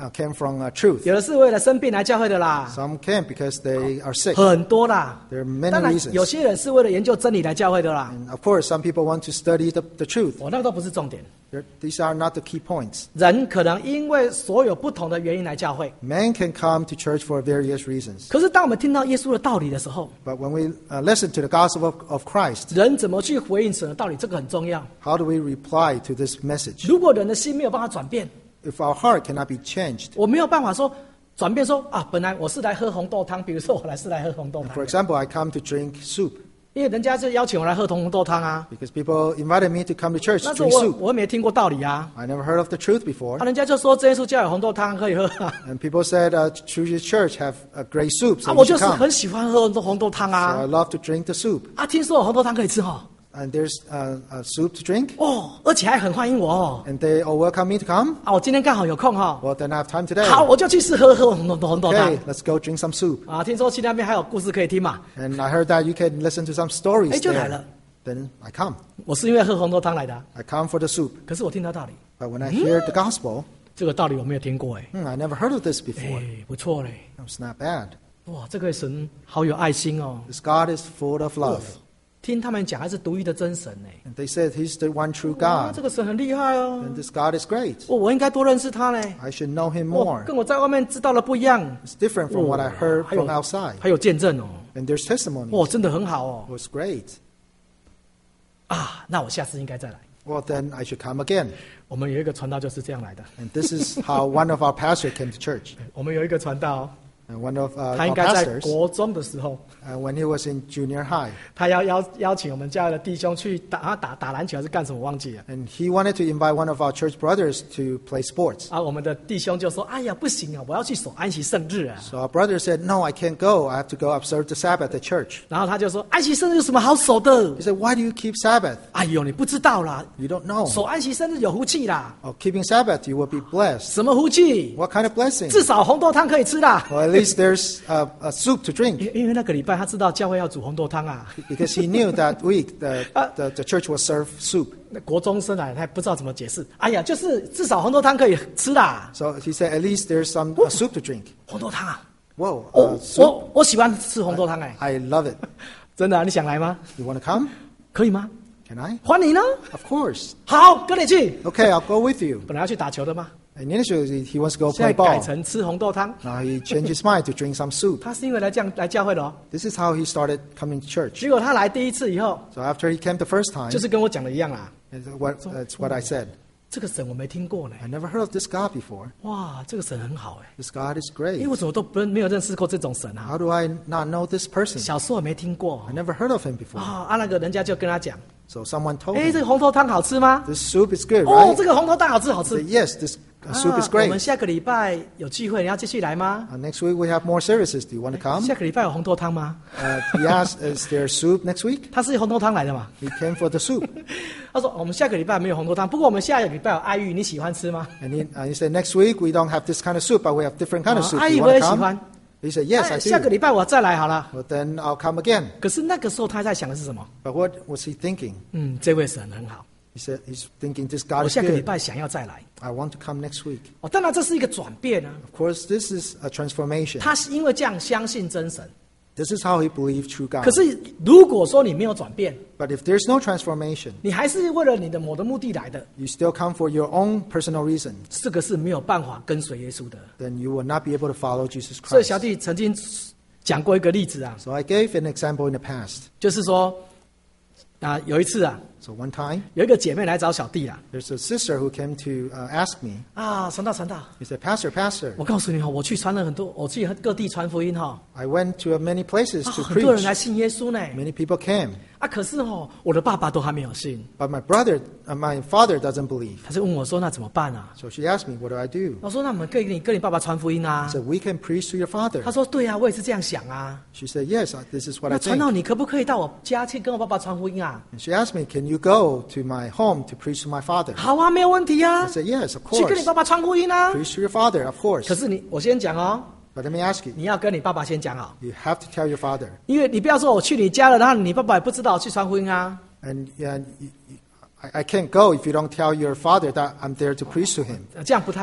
S2: uh, came from uh, truth.
S1: 有的是为了生病来教会的啦，
S2: Some came because they are sick.
S1: 很多啦。
S2: There are many
S1: 当然，
S2: reasons.
S1: 有些人是为了研究真理来教会的啦。
S2: And of course, some people want to study the, the truth.
S1: 我、那个都不是重点。
S2: They're- These are not the key points.
S1: 人可能因为所有不同的原因来教会，
S2: Men can come to church for various reasons.
S1: 可是当我们听到耶稣的道理的时候，
S2: But when we uh, listen to the gospel of, of Christ,
S1: 人怎么去回应神的道理，这个很重要。
S2: how do we reply to this message?
S1: 如果人的心没有办法转变，
S2: If our heart cannot be changed,
S1: 我没有办法说转变说啊，本来我是来喝红豆汤，比如说我来是来喝红豆汤
S2: for，example, I come to drink soup
S1: 因为人家就邀请我来喝红豆汤啊，
S2: because people invited me to come to church
S1: 那
S2: to
S1: 时
S2: drink
S1: 我
S2: soup.
S1: 我也没听过道理啊，
S2: I never heard of the truth before.
S1: 啊，人家就说真耶稣教有红豆汤可以喝啊，
S2: And people said, uh, Truge's church have a great soup,
S1: 啊，
S2: so
S1: 我
S2: you
S1: 就
S2: should
S1: 是
S2: come.
S1: 很喜欢喝红豆汤
S2: So I
S1: 啊，
S2: love to drink the soup.
S1: 啊，听说有红豆汤可以吃哈，
S2: And there's uh, a soup to drink.
S1: 哦，而且还很欢迎我哦，
S2: And they all welcome me to come.
S1: 啊，我今天刚好有空哈，
S2: Well, then I have time today.
S1: 好，我就去试喝喝红豆红豆汤
S2: Okay, let's go drink some soup.
S1: 啊，听说去那边还有故事可以听嘛，
S2: And I heard that you can listen to some
S1: 哎，
S2: stories
S1: 就来了，
S2: there. Then I come.
S1: 我是因为喝红豆汤来的啊，
S2: I come for the soup.
S1: 可是我听到道理，
S2: But when I hear the gospel,
S1: 这个道理我没有听过哎，
S2: hmm, I never heard of this before.
S1: 哎，不错嘞，
S2: It's not bad.
S1: 哇，这个神好有爱心哦。
S2: This God is full of love.
S1: 听他们讲，还是独一的真神呢。
S2: And they said he's the one true
S1: 哇，
S2: God.
S1: 这个神很厉害哦
S2: And。this God is great.
S1: 哦，我应该多认识他呢。
S2: I should know him
S1: 哦
S2: more.
S1: 跟我在外面知道的不一样。
S2: It's different from what I
S1: 哦
S2: heard
S1: 还有
S2: from outside.
S1: 还有见证哦。
S2: And there's testimony.
S1: 哦，真的很好哦。
S2: It was great.
S1: 啊，那我下次应该再来。
S2: Well, then I should come again.
S1: 我们有一个传道就是这样来的。
S2: And this is how one of our pastors came to church.
S1: 我们有一个传道，
S2: And one of uh,
S1: 他
S2: our
S1: 应该在
S2: pastors,
S1: 国中的时候，
S2: uh, when he was in junior high,
S1: 他要邀邀请我们家的弟兄去打啊打打篮球还是干什么忘记了。
S2: and he wanted to invite one of our church brothers to play sports.
S1: 啊，我们的弟兄就说：“哎呀，不行啊，我要去守安息圣日啊。
S2: So our brother said, no, I can't go. I have to go observe the Sabbath at church. ”
S1: 然后他就说：“安息圣日有什么好守的
S2: He？” said, why do you keep Sabbath?
S1: 哎呦，你不知道啦，
S2: You don't know.
S1: 守安息生日有福气啦！
S2: Oh, keeping Sabbath, you will be blessed.
S1: 什么福气？
S2: What kind of blessing?
S1: 至少红豆汤可以吃啦。
S2: Well, at least there's uh, a soup to drink
S1: 因因为那个礼拜他知道教会要煮红豆汤啊，
S2: because he knew that week the, the, the church will serve soup.
S1: 那国中生啊，他不知道怎么解释。哎呀，就是至少红豆汤可以吃啦。
S2: So he said, at least there's some uh, soup to drink.
S1: 红豆汤啊，
S2: Whoa,
S1: 我
S2: uh, soup?
S1: 我我喜欢吃红豆汤哎，
S2: I love it.
S1: 真的啊、你想来吗？
S2: You want to come?
S1: 可以吗？
S2: Can I?
S1: 欢迎呢。
S2: Of course.
S1: 好，跟你去。
S2: Okay, I'll go with you.
S1: 本来要去打球的嘛，
S2: And initially, he wants to go
S1: 现在
S2: play
S1: 改
S2: ball.
S1: 成吃红豆汤。
S2: Now he changed his mind to drink some soup.
S1: 他是因为来这样来教会的哦。
S2: This is how he started coming to church.
S1: 结果他来第一次以后，
S2: So after he came the first time,
S1: 就是跟我讲的一样啦。
S2: it's what, that's what I said.
S1: 这个神我没听过呢。
S2: I never heard of this God before.
S1: 哇，这个神很好哎。
S2: This God is
S1: 因为
S2: great.
S1: 我怎么都不没有认识过这种神啊？
S2: How do I not know this person?
S1: 小时候也没听过
S2: I never heard of him before.
S1: 啊。啊，那个人家就跟他讲，
S2: So someone told
S1: 哎，这
S2: him,
S1: 个红豆汤好吃吗？
S2: this soup is good,
S1: 哦，
S2: right?
S1: 这个红豆汤好吃，好
S2: I
S1: 吃
S2: said,。yes, this uh, soup is
S1: 啊我们
S2: great.
S1: 下个礼拜有聚会，你要继续来吗？
S2: Uh, next week we have more services. Do you want to come?
S1: 下个礼拜有红豆汤吗？
S2: Uh, he asked, is there soup next week?
S1: 他是红豆汤来的嘛？
S2: He came for the soup.
S1: 他说我们下个礼拜没有红豆汤，不过我们下个礼拜有爱玉，你喜欢吃吗？
S2: And he, uh, he said, next week we don't have this kind of soup, but we have different kind of
S1: 啊
S2: soup.
S1: 阿
S2: Do
S1: 姨
S2: you
S1: 我
S2: want
S1: 也
S2: to
S1: 喜
S2: come?
S1: 欢。
S2: He said, yes,
S1: 哎
S2: I
S1: 下个
S2: do.
S1: 礼拜我再来好了。
S2: Well, then I'll come again.
S1: 可是那个时候他在想的是什么？
S2: But what was he thinking?
S1: 嗯，这位神很好，
S2: He said, he's thinking this
S1: 我
S2: God is
S1: 下个礼
S2: good.
S1: 拜想要再来。
S2: I want to come next week.
S1: 哦，当然这是一个转变啊。
S2: Of course, this is a transformation.
S1: 他是因为这样相信真神。
S2: This is how he believed true God.
S1: 可是如果说你没有转变，
S2: But if there's no transformation,
S1: 你还是为了你的某的目的来的，
S2: you still come for your own personal reason,
S1: 这个是没有办法跟随耶稣的。
S2: then you will not be able to follow Jesus
S1: 所以
S2: Christ.
S1: 小弟曾经讲过一个例子啊，
S2: So I gave an example in the past.
S1: 就是说啊，有一次啊，
S2: So one time,
S1: 有一个姐妹来找小弟啊，
S2: there's a sister who came to uh, ask me.
S1: 啊，传道传道，
S2: He said, Pastor, Pastor,
S1: 我告诉你哈，我去传了很多，我去各地传福音哈，
S2: I went to many places
S1: 啊，
S2: to
S1: 很多人
S2: preach.
S1: 来信耶稣呢，
S2: Many people came.
S1: 啊，可是哈，我的爸爸都还没有信，
S2: But my brother, uh, my father doesn't believe.
S1: 他就问我说，那怎么办啊？
S2: So she asked me, what do I do?
S1: 我说，那我们可以跟你跟你爸爸传福音啊
S2: I。said, we can preach to your father.
S1: 他说，对啊，我也是这样想啊。
S2: She said, yes, uh, this is what
S1: 那
S2: I
S1: 传
S2: think.
S1: 道，你可不可以到我家去跟我爸爸传福音啊？
S2: And she asked me, can you go to my home to preach to my father?
S1: 好啊，没有问题啊
S2: I，said, yes, of
S1: 去跟你
S2: course.
S1: 爸爸传福音啊。
S2: Preach to your father, of course.
S1: 可是你，我先讲哦，
S2: But let me ask you,
S1: 你要跟你爸爸先讲好，
S2: you have to tell your father.
S1: 因为你不要说我去你家了，然后你爸爸也不知道我去传福音啊。
S2: And uh, you, you, I, I can't go if you don't tell your father that I'm there to preach to him.
S1: 这样不太好。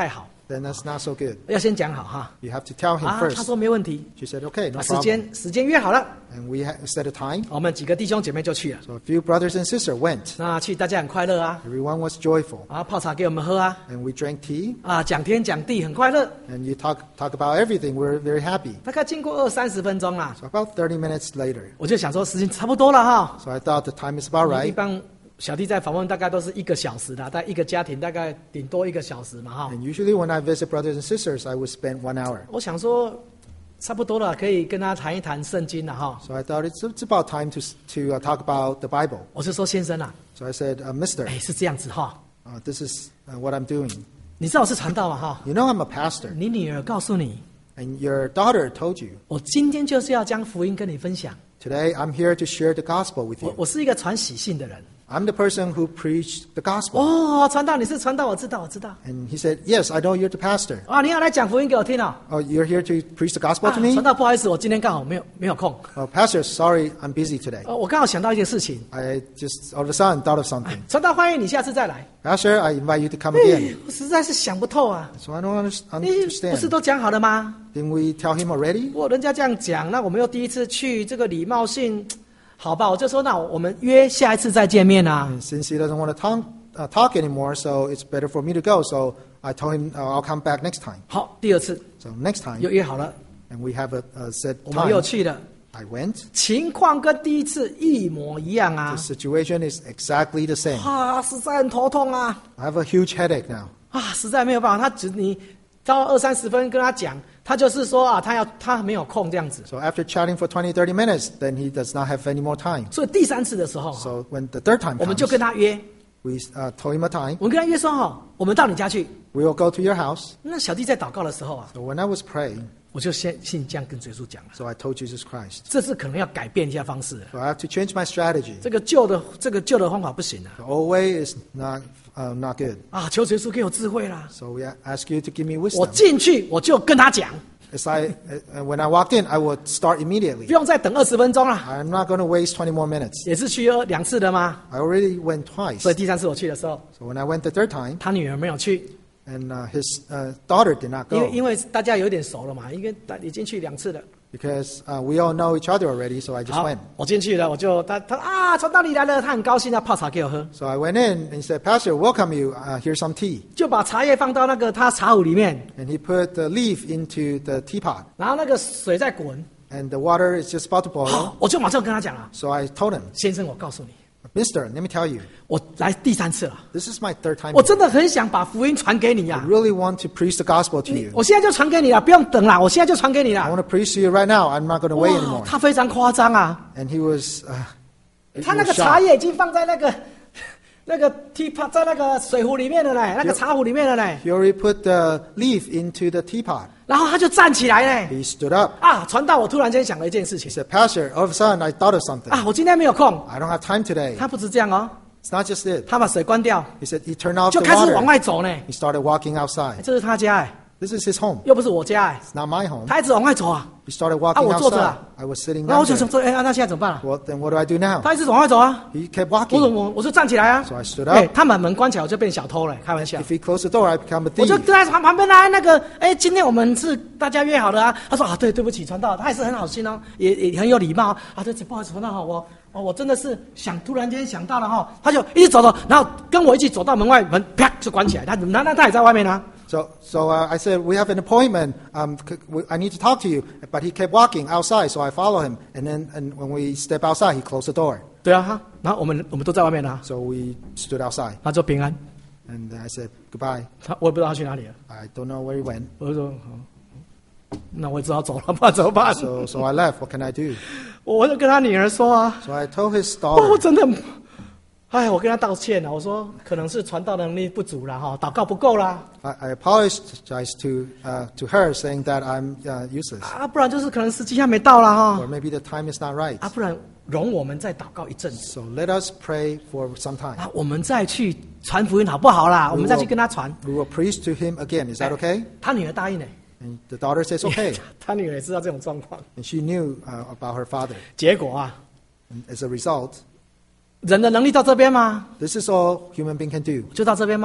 S2: then that's not so good.
S1: 要先讲好哈。
S2: You have to tell him
S1: 啊，他
S2: first.
S1: 说没问题，
S2: She said, okay, no
S1: 啊，时
S2: problem.
S1: 间时间约好了，
S2: And we ha- set a time.
S1: 我们几个弟兄姐妹就去了。
S2: So a few brothers and sisters went.
S1: 那去大家很快乐啊，
S2: Everyone was joyful.
S1: 啊，泡茶给我们喝啊，
S2: And we drank tea.
S1: 啊，讲天讲地很快乐。
S2: And you talk, talk about everything. We're very happy.
S1: 大概经过二三十分钟啦，
S2: So about thirty minutes later.
S1: 我就想说时间差不多了哈。
S2: So I thought the time is about
S1: 一
S2: right.
S1: 般小弟在访问大概都是一个小时的，大概一个家庭大概顶多一个小时嘛哈。
S2: And usually when I visit brothers and sisters, I would spend one hour.
S1: 我想说差不多了，可以跟他谈一谈圣经了哈。
S2: So I thought it's, it's about time to, to uh, talk about the Bible.
S1: 我就说先生啊，
S2: So I said, uh, Mister,
S1: 哎，是这样子哈，
S2: uh, this is uh, what I'm doing.
S1: 你知道我是传道嘛哈？
S2: You know I'm a pastor.
S1: 你女儿告诉你，
S2: And your daughter told you.
S1: 我今天就是要将福音跟你分享。
S2: Today I'm here to share the gospel with
S1: 我
S2: you.
S1: 我是一个传喜信的人。
S2: I'm the person who preached the gospel.
S1: 哦，传道你是传道，我知道我知道。
S2: And he said, yes, I know you're the pastor.
S1: 啊，你要来讲福音给我听哦。
S2: Oh, you're here to preach the gospel
S1: 啊
S2: to me?
S1: 传道不好意思，我今天刚好没有没有空。
S2: Oh, pastor, sorry, I'm busy today.
S1: 呃，我刚好想到一件事情，
S2: I just all of a sudden thought of something.
S1: 传道欢迎你下次再来。
S2: Pastor, I invite you to come
S1: 哎
S2: again.
S1: 我实在是想不透啊！
S2: So I don't under-
S1: 你不是
S2: understand.
S1: 都讲好了吗？
S2: Didn't we tell him already?
S1: 我人家这样讲，那我们又第一次去，这个礼貌性，好吧？我就说，那我们约下一次再见面啊。
S2: And since he doesn't want to talk, uh, talk anymore, so it's better for me to go. So I told him uh, I'll come back next time.
S1: 好，第二次
S2: So next time,
S1: 又约好了，
S2: and we have a, a set
S1: 我们又
S2: time.
S1: 去了，
S2: I went.
S1: 情况跟第一次一模一样啊
S2: The！situation is exactly the same.
S1: 啊，实在很头痛啊！
S2: I have a huge headache now.
S1: 啊，实在没有办法，他只你到二三十分跟他讲，他就是说啊，他要他没有空这样子。
S2: So after chatting for twenty, thirty minutes, then he does not have any more time.
S1: 所以第三次的时候，
S2: So when the third time
S1: 我们就
S2: comes,
S1: 跟他约，
S2: we uh, told him a time.
S1: 我们跟他约说哈，我们到你家去。
S2: We will go to your house.
S1: 那小弟在祷告的时候啊，
S2: So when I was praying,
S1: 我就先信这样跟耶稣讲了，
S2: so I told Jesus Christ.
S1: 这次可能要改变一下方式了。
S2: So I have to change my strategy.
S1: 这个旧的这个旧的方法不行了
S2: The old way is not uh, not good.
S1: 啊！求耶稣给我智慧啦！
S2: So we ask you to give me
S1: 我
S2: wisdom.
S1: 进去我就跟他讲，
S2: As I, uh, when I walked in, I would start
S1: 不
S2: immediately.
S1: 用再等二十分钟了。
S2: I'm not going to waste twenty more minutes.
S1: 也是去了两次的嘛，
S2: I already went twice.
S1: 所以第三次我去的时候，
S2: So when I went the third time,
S1: 他女儿没有去，
S2: and uh, his uh, daughter did not
S1: 因为
S2: go
S1: 因为大家有点熟了嘛，因为已经去两次了。
S2: because uh, we all know each other already. So I just
S1: 好
S2: went.，
S1: 我进去了，我就他他啊，传道你来了，他很高兴，要泡茶给我喝，
S2: So I went in and he said, Pastor, welcome you. Uh, here's some tea.
S1: 就把茶叶放到那个他茶壶里面，
S2: And he put the leaf into the teapot.
S1: 然后那个水在滚，
S2: And the water is just about to boil.
S1: 好，我就马上跟他讲了，
S2: So I told him,
S1: 先生，我告诉你，
S2: Mister, let me tell you,
S1: 我来第三次了，
S2: this is my third time.
S1: 我真的很想把福音传给你
S2: I
S1: 呀、
S2: really want to preach the gospel to
S1: 你
S2: you.
S1: 我现在就传给你了，不用等了，我现在就传给你
S2: I
S1: 了。
S2: want to preach to you right now. I'm not going to wait
S1: 哇
S2: anymore.
S1: 他非常夸张啊，
S2: And he was, uh, he
S1: 他那
S2: was
S1: 个茶
S2: shocked.
S1: 叶已经放在那个那个 teapot 在那个水壶里面了嘞，那个茶壶里面了嘞，
S2: He already put the leaf into the teapot.
S1: 然后他就站起来嘞。
S2: He stood up.
S1: 啊，传道，我突然间想了一件事
S2: He
S1: 情
S2: said, Pastor, all of a sudden I thought of something.
S1: 啊，我今天没有空。
S2: I don't have time today.
S1: 他不止这样哦，
S2: It's not just it.
S1: 他把水关掉，
S2: He said he turned off
S1: 就
S2: the
S1: 开始往
S2: water.
S1: 外走呢。
S2: He started walking outside.
S1: 这是他家哎，
S2: This is his home.
S1: 又不是我家哎，
S2: It's not my home.
S1: 他一直往外走啊。
S2: He started walking
S1: 啊，我坐着啊。
S2: outside. I was sitting
S1: 然后
S2: down
S1: 我就
S2: there.
S1: 想说，哎，啊那现在怎么办啊？
S2: Well, then what do I do now?
S1: 他一直往外走啊。
S2: He kept
S1: 我
S2: walking.
S1: 我我就站起来啊
S2: So I stood。
S1: 哎
S2: up.，
S1: 他把门关起来，我就变小偷了，开玩笑
S2: If。he closed the door, I become a
S1: 我就
S2: thief.
S1: 跟他旁旁边来那个，哎，今天我们是大家约好的啊。他说啊，对，对不起，传道，他也是很好心哦，也也很有礼貌啊。对，不好意思，传道哈，我哦，我真的是想突然间想到了哈，他就一直走走，然后跟我一起走到门外，门啪就关起来。他那那他也在外面呢、啊。
S2: So, so uh, I said, we have an appointment. Um, c- we- I need to talk to you. But he kept walking outside, so I follow him. And then and when we step outside, he closed the door.
S1: 对啊，哈，然后我们我们都在外面呢、啊，
S2: So we stood outside.
S1: 他说平安，
S2: And I said, goodbye.
S1: 他我也不知道他去哪里了。
S2: I don't know where he went.
S1: 我就说，好那我也只好走了，不然怎么办？
S2: So, so I left. What can I do?
S1: 我就跟他女儿说啊，
S2: So I told his
S1: 哦，我
S2: daughter.
S1: 真的，哎，我跟他道歉了，我说可能是传道能力不足啦，哈，祷告不够啦，
S2: I, I apologized to, uh, to her, saying that I'm uh, useless.
S1: 啊，不然就是可能时机还没到啦，哈
S2: Or，maybe the time is not right.
S1: 啊，不然容我们再祷告一阵子，
S2: So let us pray for some time.
S1: 啊，我们再去传福音好不好啦？我们再去跟他传。
S2: We will preach to him again. Is that okay?
S1: 他女儿答应了，
S2: And the daughter says, okay.
S1: 他女儿也知道这种状况，
S2: And she knew uh, about her father.
S1: 结果啊，
S2: And as a result,
S1: 人的能力到这边吗？
S2: this is all human being can do.
S1: 就到这边吗？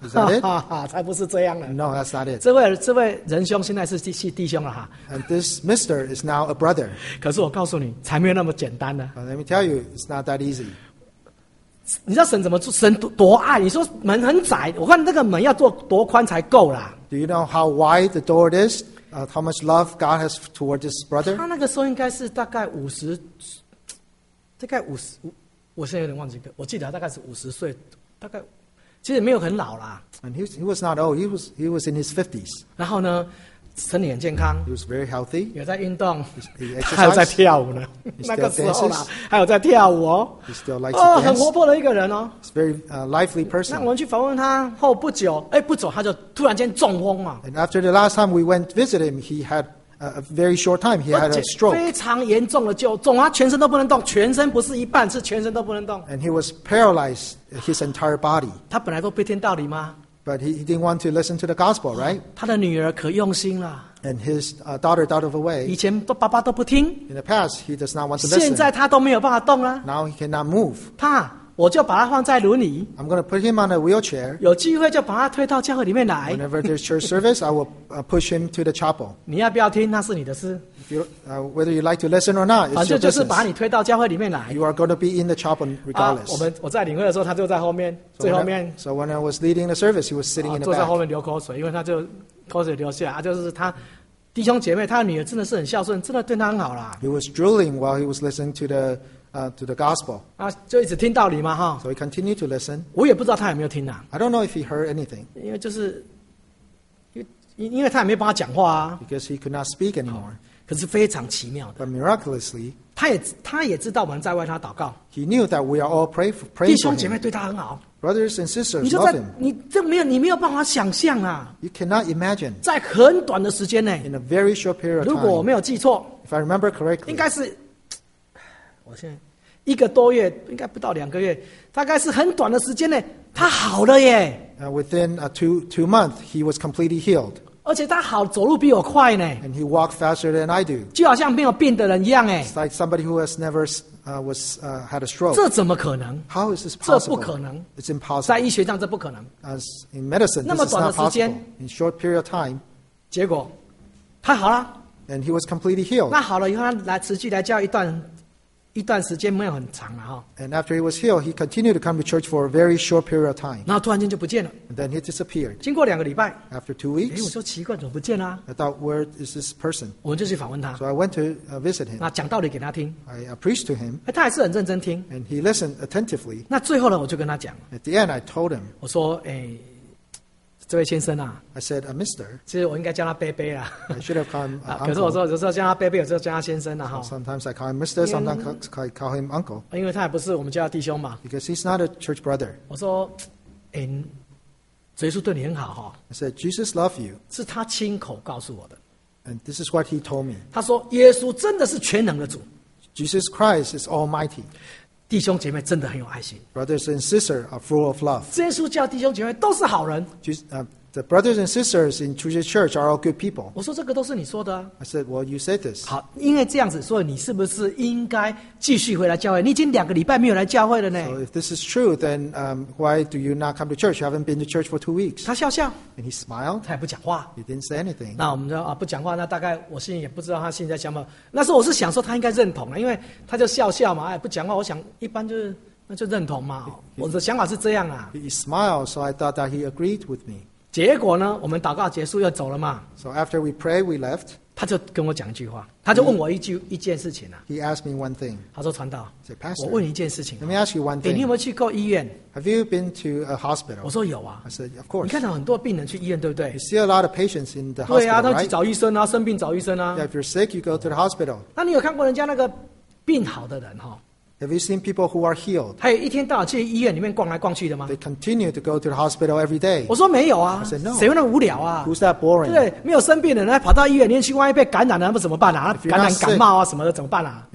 S2: Is that it?
S1: 哈哈，才不是这样的。
S2: No, that's not it.
S1: 这位这位仁兄现在是弟弟兄了哈，
S2: And this mister is now a brother.
S1: 可是我告诉你，才没有那么简单呢。
S2: But let me tell you, it's not that easy.
S1: 你知道神怎么做？神多多爱，你说门很窄，我看那个门要做多宽才够啦。
S2: Do you know how wide the door is? Uh, how much love God has toward this brother?
S1: 他那个时候应该是大概五十，大概五十，我现在有点忘记个，我记得他大概是五十岁，大概其实没有很老啦。
S2: And he, he was not old. He was he was in his fifties.
S1: 然后呢，身体很健康，
S2: He was very healthy.
S1: 有在运动，
S2: He
S1: 还有在
S2: exercised.
S1: 跳舞呢。
S2: He
S1: 那个
S2: still
S1: 时候啦
S2: dances.，
S1: 还有在跳舞哦。
S2: He still likes
S1: 哦，
S2: to
S1: 很活
S2: dance.
S1: 泼的一个人哦。
S2: He's a very uh, lively
S1: 那
S2: person.
S1: 我们去访问他后不久，哎，不久他就突然间中风嘛，
S2: And after the last time we went to visit him, he had uh, a very short time. He
S1: 而
S2: had
S1: 且
S2: a stroke.
S1: 非常严重的就中，他全身都不能动，全身不是一半，是全身都不能动。
S2: And he was paralyzed, his entire body.
S1: 他本来都不听道理吗？
S2: But he, he didn't want to listen to the gospel, right?
S1: 他的女儿可用心了，
S2: And his uh, daughter got out of the
S1: 以
S2: way.
S1: 前都爸爸都不听，
S2: In the past, he does not want to
S1: 现
S2: listen.
S1: 在他都没有办法动了。
S2: Now he cannot move.
S1: 他，我就把他放在轮椅，
S2: I'm going to put him on a wheelchair.
S1: 有机会就把他推到教会里面来。
S2: Whenever there's church service, I will uh, push him to the chapel.
S1: 你要不要听，那是你的事，
S2: If you, uh, whether you like to listen or not,
S1: 反
S2: it's your
S1: 正就是把
S2: business.
S1: 你推到教会里面来。
S2: You are going to be in the chapel
S1: 啊，
S2: regardless.
S1: 我们我在领会的时候，他就在后面，
S2: So
S1: 最后
S2: when,
S1: 面
S2: I, so when I was leading the service, he was sitting
S1: 啊
S2: in the
S1: 坐在后
S2: back.
S1: 面流口水，因为他就口水流下来，啊，就是他弟兄姐妹，他的女儿真的是很孝顺，真的对他很好啦，
S2: He was drooling while he was listening to the uh, to the gospel.
S1: 啊，就一直听道理嘛哈。
S2: So he continued to listen.
S1: 我也不知道他有没有听啊，
S2: I don't know if he heard anything
S1: 因为就是因为因为他也没办法讲话啊，
S2: because he could not speak anymore.
S1: 可是非常奇妙的，
S2: But miraculously,
S1: 他也他也知道我们在为他祷告，
S2: he knew that we are all pray for,
S1: 弟
S2: praying
S1: 兄
S2: for
S1: 姐妹
S2: him.
S1: 对他很好，
S2: Brothers and
S1: 你
S2: sisters
S1: 就
S2: love
S1: 在
S2: him.
S1: 你这没有你没有办法想象啊，
S2: You cannot imagine
S1: 在很短的时间内，
S2: in a very short period of
S1: 如果我
S2: time.
S1: 没有记错，
S2: If I remember
S1: 应
S2: correctly,
S1: 该是我现在一个多月，应该不到两个月，大概是很短的时间内，他好了耶，
S2: uh, within uh, two two months, he was completely healed,
S1: 而且他好走路比我快呢，
S2: and he walked faster than I do.
S1: 就好像没有病的人一样哎，
S2: It's like somebody who has never uh, was uh, had a stroke.
S1: 这怎么可能？
S2: How is this
S1: 这不
S2: possible?
S1: 可能，
S2: It's
S1: 在
S2: impossible.
S1: 医学上这不可能。
S2: As in medicine,
S1: 那
S2: this
S1: 么
S2: is
S1: 短的
S2: not
S1: 时间。
S2: possible. In short period of time,
S1: 结果他好了，
S2: and he was completely healed.
S1: 那好了以后，他来持续来教一段一段时间，没有很长了哈，
S2: And after he was healed, he continued to come to church for a very short period of time.
S1: 然后突然间就不见了。
S2: And then he disappeared.
S1: 经过两个礼拜，
S2: After two
S1: 哎，
S2: weeks,
S1: 我说奇怪，怎么不见了啊？
S2: I thought, where is this person?
S1: 我们就去访问他，
S2: So I went to uh, visit him.
S1: 那讲道理给他听，
S2: I uh, preached to him,
S1: 哎，他还是很认真听。
S2: and he listened attentively.
S1: 那最后呢，我就跟他讲，
S2: At the end, I told him,
S1: 我说，哎，这位先生啊，
S2: I said, uh, Mister,
S1: 其实我应该叫他贝贝啦，
S2: I should have called him
S1: 啊
S2: uh,，
S1: 可是我
S2: uncle.
S1: 说有时候叫他贝贝，有时候叫他先生啦哈，
S2: Sometimes I call him Mister, sometimes I call him uncle,
S1: 因为他也不是我们叫他弟兄嘛。
S2: because he's not a church brother.
S1: 我说，哎，主耶稣对你很好哈，
S2: I said, Jesus loves you.
S1: 是他亲口告诉我的。
S2: And this is what he told me.
S1: 他说，耶稣真的是全能的主，
S2: Jesus Christ is almighty.
S1: 弟兄姐妹真的很有爱心。
S2: Brothers and sisters are full of love.
S1: 耶稣叫弟兄姐妹都是好人。
S2: Jesus, uh, the brothers and sisters in Jesus Church are all good people.
S1: 我说这个都是你说的啊。
S2: I said, well, you said this.
S1: 好，因为这样子，所以你是不是应该继续回来教会？你已经两个礼拜没有来教会了呢。
S2: So if this is true, then um, why do you not come to church? You haven't been to church for two weeks.
S1: 他笑笑，
S2: And he smiled.
S1: 他也不讲话。
S2: He didn't say anything.
S1: 那我们就啊不讲话，那大概我心里也不知道他心里在想什么。那时候我是想说他应该认同了，因为他就笑笑嘛，哎不讲话。我想一般就是那就认同嘛。我的想法是这样啊。
S2: He smiled, so I thought that he agreed with me.
S1: 结果呢，我们祷告结束又走了嘛，
S2: So after we prayed, we left.
S1: 他就跟我讲一句话，他就问我一句一件事情啊。
S2: He asked me one thing.
S1: 他说：“传道，
S2: He said, Pastor,
S1: 我问你一件事情
S2: let，me ask you one
S1: 哎，你有
S2: thing.
S1: 没有去过医院？
S2: Have you been to a
S1: 我
S2: hospital?
S1: 说有啊
S2: I。said, of
S1: 你
S2: course.
S1: 看到很多病人去医院，对不对
S2: You？see a lot of patients in the
S1: 对啊，
S2: hospital,
S1: 他去
S2: right?
S1: 找医生啊，生病找医生啊
S2: Yeah,。if you're sick, you go to the hospital.
S1: 那你有看过人家那个病好的人哈？
S2: Have you seen people who are healed?
S1: 还有一天到晚去医院里面逛来逛去的吗？
S2: They continue to go to the hospital every day.
S1: 我说没有啊
S2: I said no，
S1: 谁会那么无聊啊？
S2: Who's that
S1: 对
S2: boring?
S1: 不对？没有生病的人还跑到医院里面去，万一被感染了，那不怎么办啊？
S2: If you're
S1: 感染
S2: not sick-
S1: 感冒啊什么的怎么办啊？
S2: If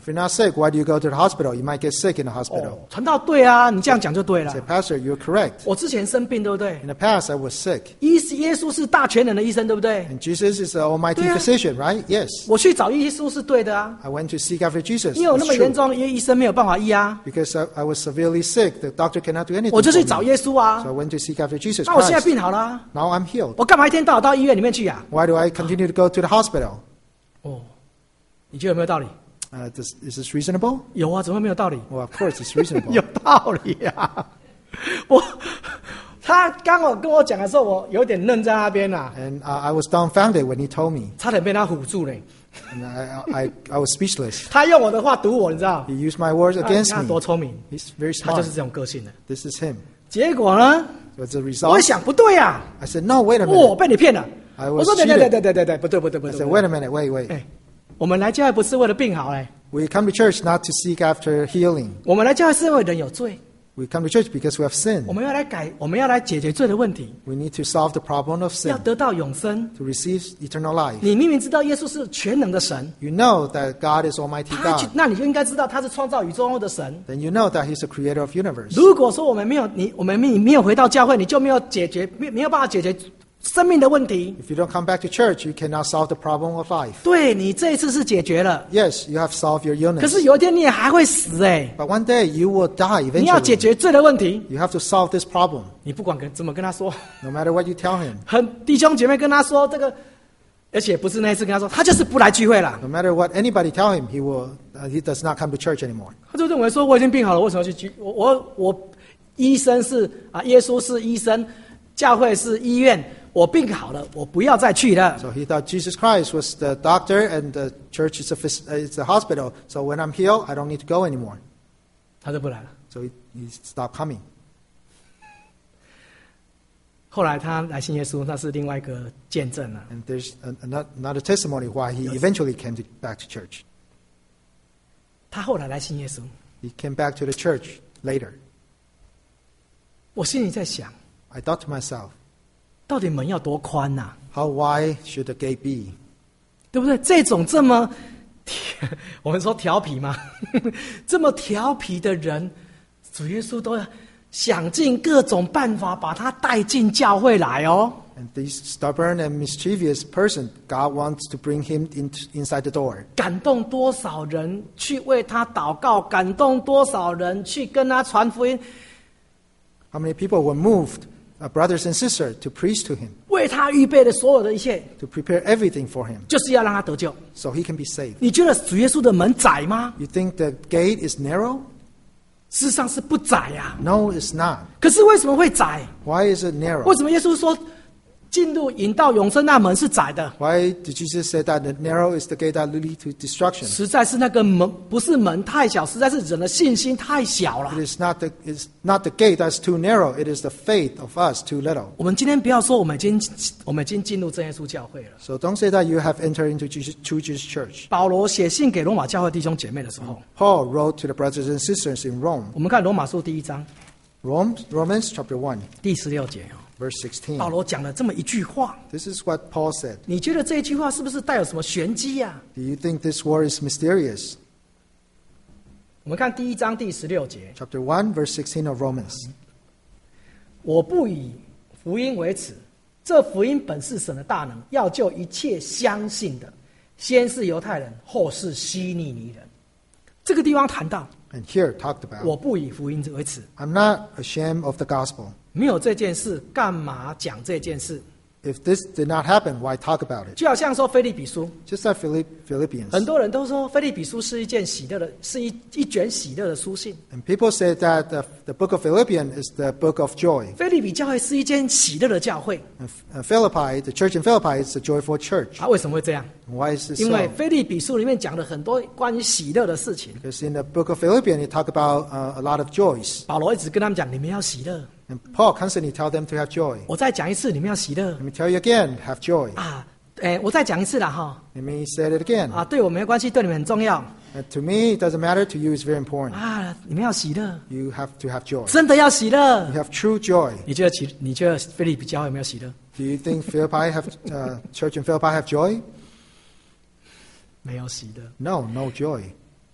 S2: If you're not sick, why do you go to the hospital? You might get sick in the
S1: 哦
S2: hospital.，
S1: 传道对啊，你这样讲就对
S2: I
S1: 了
S2: say,。Pastor, you're correct.
S1: 我之前生病，对不对
S2: In？the past, I was sick.
S1: 医耶稣是大全能的医生，对不对？
S2: And Jesus is the almighty
S1: Yeah.
S2: physician, right? Yes.
S1: 我去找耶稣是对的啊，
S2: I went to seek after Jesus.
S1: 因为我那
S2: It's
S1: 么严
S2: true.
S1: 重，医医生没有办法医啊，
S2: Because I, I was severely sick. The doctor cannot do anything
S1: 我就去
S2: for
S1: 找
S2: me.
S1: 耶稣啊
S2: So I。went to seek after Jesus
S1: 那我现在
S2: Christ.
S1: 病好了啊，
S2: Now I'm healed.
S1: 我干嘛一天到晚到医院里面去呀、
S2: Why do I continue to go to the hospital?
S1: 哦，你觉得有没有道理？
S2: Uh, this, is this reasonable?
S1: 有啊，怎么会没有道理？
S2: Well, of course, it's reasonable.
S1: 有道理啊！我他刚我跟我讲的时候，我有点愣在那边呐、啊，
S2: And uh, I was dumbfounded when he told me.
S1: 差点被他唬住了。
S2: And I, I, I was speechless.
S1: 他用我的话堵我，你知道？
S2: He used my words
S1: 他
S2: against
S1: 他多
S2: me.
S1: 聪明，
S2: He's very
S1: 他就
S2: smart.
S1: 是这种个性的。
S2: This is him.
S1: 结果呢，
S2: So as a
S1: 我一
S2: result,
S1: 想不对呀、
S2: I said, no, wait a
S1: 啊，我
S2: minute.
S1: 被你骗了。
S2: I
S1: 我
S2: was
S1: 说对对
S2: cheated.
S1: 对对对对对，不对不对不
S2: I
S1: 对。
S2: said,
S1: 不
S2: wait
S1: 对
S2: a minute, wait, wait.
S1: 哎，我们来教会不是为了病好嘞，
S2: We come to church not to seek after healing.
S1: 我们来教会是因为人有罪，
S2: We come to church because we have
S1: 我
S2: sinned.
S1: 们要来改，我们要来解决罪的问题，
S2: We need to solve the problem of
S1: 要
S2: sin
S1: 得到永生。
S2: to receive eternal life.
S1: 你明明知道耶稣是全能的神，
S2: You know that God is Almighty
S1: 他就
S2: God.
S1: 那你就应该知道他是创造宇宙万物的神。
S2: Then you know that He's the creator of universe.
S1: 如果说我们没有你，我们没没有回到教会，你就没有解决，没没有办法解决生命的问题。
S2: If you don't come back to church, you cannot solve the problem of life.
S1: 对你这一次是解决了，
S2: Yes, you have solved your
S1: 可
S2: illness.
S1: 是有一天你也还会死哎、
S2: But one day you will die
S1: 你要解
S2: eventually.
S1: 决罪的问题，
S2: You have to solve this problem.
S1: 你不管跟怎么跟他说，
S2: No matter what you tell him.
S1: 很弟兄姐妹跟他说这个，而且不是那一次跟他说，他就是不来聚会了，
S2: No matter what anybody tell him, he will. Uh, he does not come to church anymore.
S1: 他就认为说我已经病好了，为什么要去聚？我我我，医生是啊，耶稣是医生，教会是医院。我病好了，我不要再去了。
S2: So he thought Jesus Christ was the doctor and the church is a, phys- uh, it's a hospital. So when I'm healed, I don't need to go anymore.
S1: 他就不来了。
S2: So he, he stopped coming.
S1: 后来他来信耶稣，那是另外一个见证了。
S2: And there's a, another, another testimony why he eventually came to, back to church.
S1: 他后来来信耶稣，
S2: He came back to the church later.
S1: 我心里在想，
S2: I thought to myself,
S1: 到底门要多宽呐、
S2: how wide should the gate be?
S1: 对不对？这种这么，我们说调皮嘛，这么调皮的人，主耶稣都想尽各种办法把他带进教会来哦。
S2: And this stubborn and mischievous person, God wants to bring him in, inside the door.
S1: 感动多少人去为他祷告，感动多少人去跟他传福音，
S2: How many people were moved, uh, brothers and sisters, to preach to him,
S1: 为他预备的所有的一切，
S2: to prepare everything for him
S1: 就是要让他得救。
S2: so he can be saved?
S1: 你觉得主耶稣的门窄吗？
S2: You think the gate is narrow?
S1: 事实上是不窄呀、
S2: No, it's not.
S1: 可是为什么会窄？
S2: Why is it narrow?
S1: 为什么耶稣说进入引到永生那门是窄的？
S2: Why did Jesus say that the narrow is the gate that leads to destruction?
S1: 实在是那个门不是门太小，实在是人的信心太小了
S2: It。is not the, it's not the gate that's too narrow. It is the faith of us too little.
S1: 我们今天不要说我们已经我们已经进入真耶稣教会了。
S2: So don't say that you have entered into Jesus, true Jesus church.
S1: 保罗写信给罗马教会弟兄姐妹的时候，
S2: Paul wrote to the brothers and sisters in Rome.
S1: 我们看罗马书第一章
S2: Rome, Romans chapter one,
S1: 第十六节哦，
S2: verse sixteen.
S1: 保罗讲了这么一句话，
S2: This is what Paul said.
S1: 你觉得这一句话是不是带有什么玄机呀、
S2: Do you think this word is mysterious?
S1: 我们看第一章第十六节，
S2: Chapter one, verse sixteen of Romans.
S1: 我不以福音为耻，这福音本是神的大能，要救一切相信的，先是犹太人，后是希利尼人。这个地方谈到，
S2: And here talked
S1: 我
S2: about,
S1: 不以福音为耻，
S2: I'm not ashamed of the gospel.
S1: 没有这件事，干嘛讲这件事？
S2: If this did not happen, why talk about it?
S1: 就好像说腓立比书，
S2: Just like Philipp, Philippians.
S1: 很多人都说腓立比书是一件喜乐的，是一一卷喜乐的书信。
S2: And people say that the, the book of Philippians is the book of joy.
S1: 腓立比教会是一间喜乐的教会，
S2: And uh, Philippi, the church in Philippi, is a joyful church.
S1: 啊，为什么会这样？
S2: Why is this
S1: 因为
S2: so?
S1: 腓立比书里面讲了很多关于喜乐的事情。
S2: Because in the book of Philippians, it talk about uh, a lot of joys.
S1: 保罗一直跟他们讲，你们要喜乐。
S2: And Paul constantly tell them to have joy.
S1: 我再讲一次，你们要喜乐
S2: Let me tell you again, have joy.
S1: 啊！哎，我再讲一次了哈
S2: Let me say it again.
S1: 啊！对我没关系，对你们很重要
S2: And to me, it doesn't matter. To you, it's very important.
S1: 啊！你们要喜乐，
S2: You have to have joy.
S1: 真的要喜乐
S2: You。have true joy.
S1: 你觉得喜？你觉得腓立比教会有没有喜乐？
S2: Do you think Philippi have uh, church in Philippi have joy?
S1: 没有喜乐。
S2: No, no joy.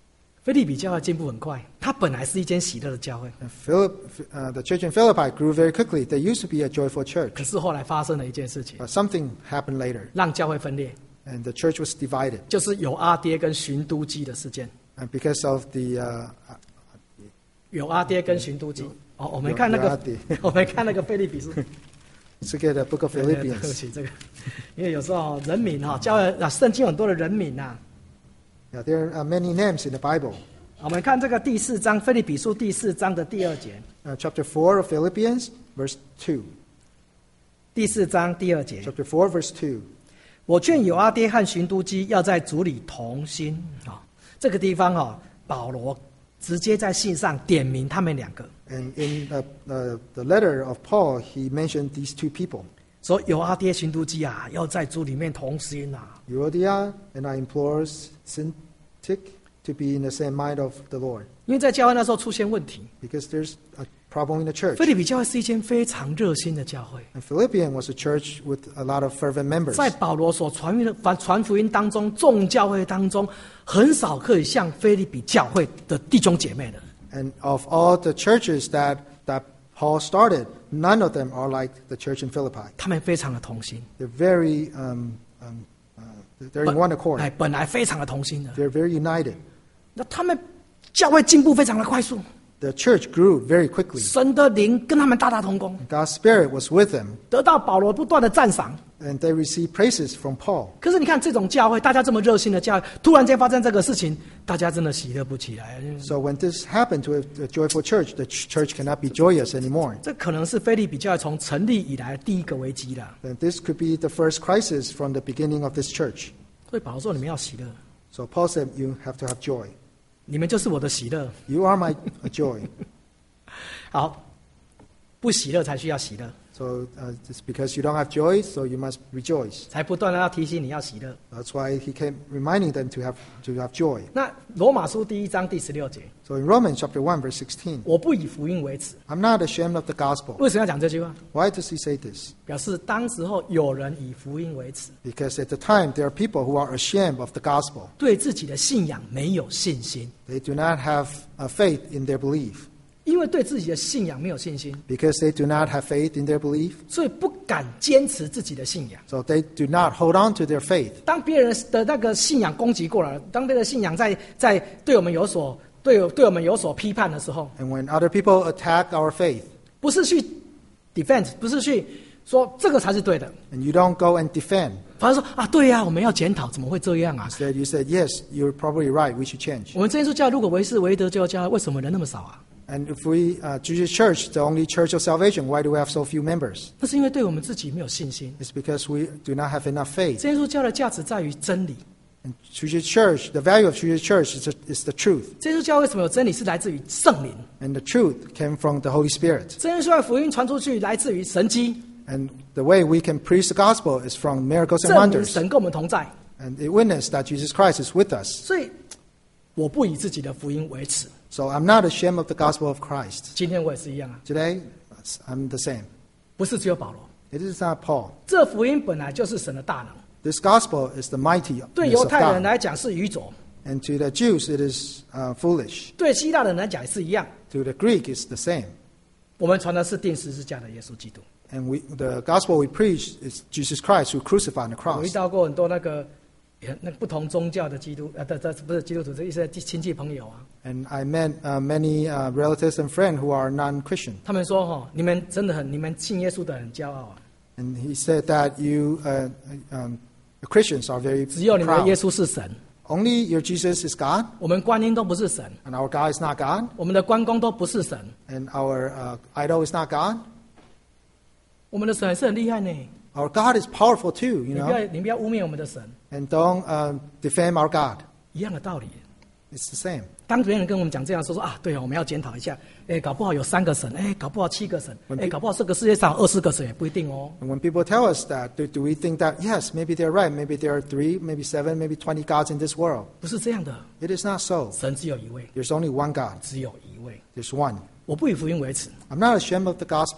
S1: 腓立比教会进步很快，它本来是一间喜乐的教会，
S2: And Philip, uh, the church in Philippi grew very quickly. They used to be a joyful
S1: 可
S2: church,
S1: 是后来发生了一件事情，
S2: but something happened later,
S1: 让教会分裂，
S2: and the church was divided.
S1: 就是有阿爹跟寻都基的事件。
S2: And because of the uh,
S1: 有阿爹跟寻都基。哦，我们看那个
S2: 有阿爹，
S1: 我们看那个腓立比书。
S2: let's look at the book of
S1: 对对对不
S2: Philippians.
S1: 起，这个，因为有时候人名哈，教会啊，圣经有很多的人名呐。
S2: Yeah, there are many names in the Bible.
S1: 我们看这个第四章，腓立比书第四章的第二节，
S2: Uh, chapter four of Philippians, verse two.
S1: 第四章第二节，
S2: Chapter four, verse two.
S1: 我劝有阿爹和寻都基要在主里同心啊。这个地方哈，保罗直接在信上点名他们两个，
S2: And in the, uh, the letter of Paul, he mentioned these two people.
S1: 说有阿爹、寻都基啊，要在主里面同心啊。
S2: Euodia and I implore Syntyche to be in the same mind of the Lord.
S1: 因为在教会那时候出现问题，
S2: Because there's a problem in the church.
S1: 腓立比教会是一间非常热心的教会。
S2: And Philippian was a church with a lot of fervent members.
S1: 在保罗所传的传传福音当中，众教会当中，很少可以像腓立比教会的弟兄姐妹的。
S2: And of all the churches that, that Paul started, none of them are like the church in Philippi.
S1: 他们非常的同心，
S2: They're very, um, um, uh, they're in one accord.
S1: 哎，本来非常的同心的。
S2: They're very united.
S1: 那他们教会进步非常的快速，
S2: The church grew very quickly.
S1: 神的灵跟他们大大同工，
S2: God's Spirit was with them,
S1: 得到保罗不断的赞赏。
S2: and they received praises from Paul.
S1: 可是你看这种教会，大家这么热心的教会，突然间发生这个事情，大家真的喜乐不起来。
S2: So when this happened to a, a joyful church, the ch- church cannot be joyous anymore.
S1: 这可能是腓立比教会从成立以来第一个危机了。
S2: And this could be the first crisis from the beginning of this church.
S1: 所以保罗说：“你们要喜乐，
S2: So Paul said, you have to have joy.
S1: 你们就是我的喜乐。
S2: You are my uh, joy. ”
S1: 好，不喜乐才需要喜乐，
S2: So uh, it's because you don't have joy, so you must rejoice.
S1: 才不断的要提醒你要喜乐。
S2: That's why he kept reminding them to have to have joy.
S1: 那罗马书第一章第十六节，
S2: So in Romans chapter one, verse sixteen,
S1: 我不以福音为耻。
S2: I'm not ashamed of the gospel.
S1: 为什么要讲这句话？
S2: Why does he say this?
S1: 表示当时候有人以福音为耻，
S2: Because at the time there are people who are ashamed of the gospel.
S1: 对自己的信仰没有信心，
S2: They do not have a faith in their belief.
S1: 因为对自己的信仰没有信心，
S2: Because they do not have faith in their belief,
S1: 所以不敢坚持自己的信仰。
S2: so they do not hold on to their faith.
S1: 当别人的那个信仰攻击过来，当别人的信仰在在对我们有所对对我们有所批判的时候，
S2: And when other people attack our faith,
S1: 不是去 defend， 不是去说这个才是对的，
S2: and you don't go and defend,
S1: 反而说啊，对呀、我们要检讨，怎么会这样啊？
S2: instead you said, yes, you're probably right, we should change.
S1: 我们这耶稣教如果为是唯一得救的教会，为什么人那么少啊？
S2: And if we, uh, Jesus Church, the only church of salvation, why do we have so few members?
S1: 那是因为对我们自己没有信心。
S2: It's because we do not have enough faith.
S1: 这耶稣教的价值在于真理。
S2: And Jesus Church, the value of Jesus Church is, is the truth.
S1: 这耶稣教为什么有真理？是来自于圣灵。
S2: And the truth came from the Holy Spirit.
S1: 这耶稣教的福音传出去，来自于神迹，
S2: And the way we can preach the gospel is from miracles and
S1: 证明
S2: wonders.
S1: 神跟我们同在。
S2: And it witnessed that Jesus Christ is with us.
S1: 所以，我不以自己的福音为耻。
S2: So I'm not ashamed of the gospel of Christ.
S1: 今天我也是一样啊，
S2: Today, I'm the same.
S1: 不是只有保罗。
S2: It is not Paul.
S1: 这福音本来就是神的大能，
S2: This gospel is the mighty
S1: 对
S2: of
S1: 犹太人
S2: God.
S1: 来讲是愚拙，
S2: And to the Jews, it is uh, foolish.
S1: 对希腊人来讲也是一样。
S2: To the Greek, it's the same.
S1: 我们传的是钉十字架的耶稣基督。
S2: And we, the gospel we preach is Jesus Christ who crucified on the
S1: 我遇
S2: cross.
S1: 到过很多那个也那不同宗教的基督呃，这这不是基督徒，这一些亲戚朋友啊，
S2: And I met uh, many uh, relatives and friends who are non-Christian.
S1: 他们说哈、你们真的很，你们信耶稣的很骄傲啊，
S2: And he said that you uh, um, Christians are very
S1: 只有你们的耶
S2: proud.
S1: 稣是神，
S2: Only your Jesus is God,
S1: 我们观音都不是神，
S2: and our God is not God,
S1: 我们的关公都不是神，
S2: and our uh, idol is not God.
S1: 我们的神还是很厉害呢。
S2: Our God is powerful too,
S1: 你
S2: you
S1: 不要
S2: know.
S1: 你不要污蔑我们的神，
S2: And don't uh, defame our God.
S1: 一样的道理。
S2: It's the same.
S1: 当别人跟我们讲这样说说啊，对啊，我们要检讨一下，哎，搞不好有三个神，哎，搞不好七个神，哎，搞不好这个世界上有二十个神也不一定哦。
S2: And when people tell us that, do, do we think that, yes, maybe they're right, maybe there are three, maybe seven, maybe twenty gods in this world?
S1: 不是这样的，
S2: It is not so.
S1: 神只有一位，
S2: There's only one God.
S1: 只有一位。
S2: There's one.
S1: 我不以福音为耻，
S2: I'm not ashamed of the gospel.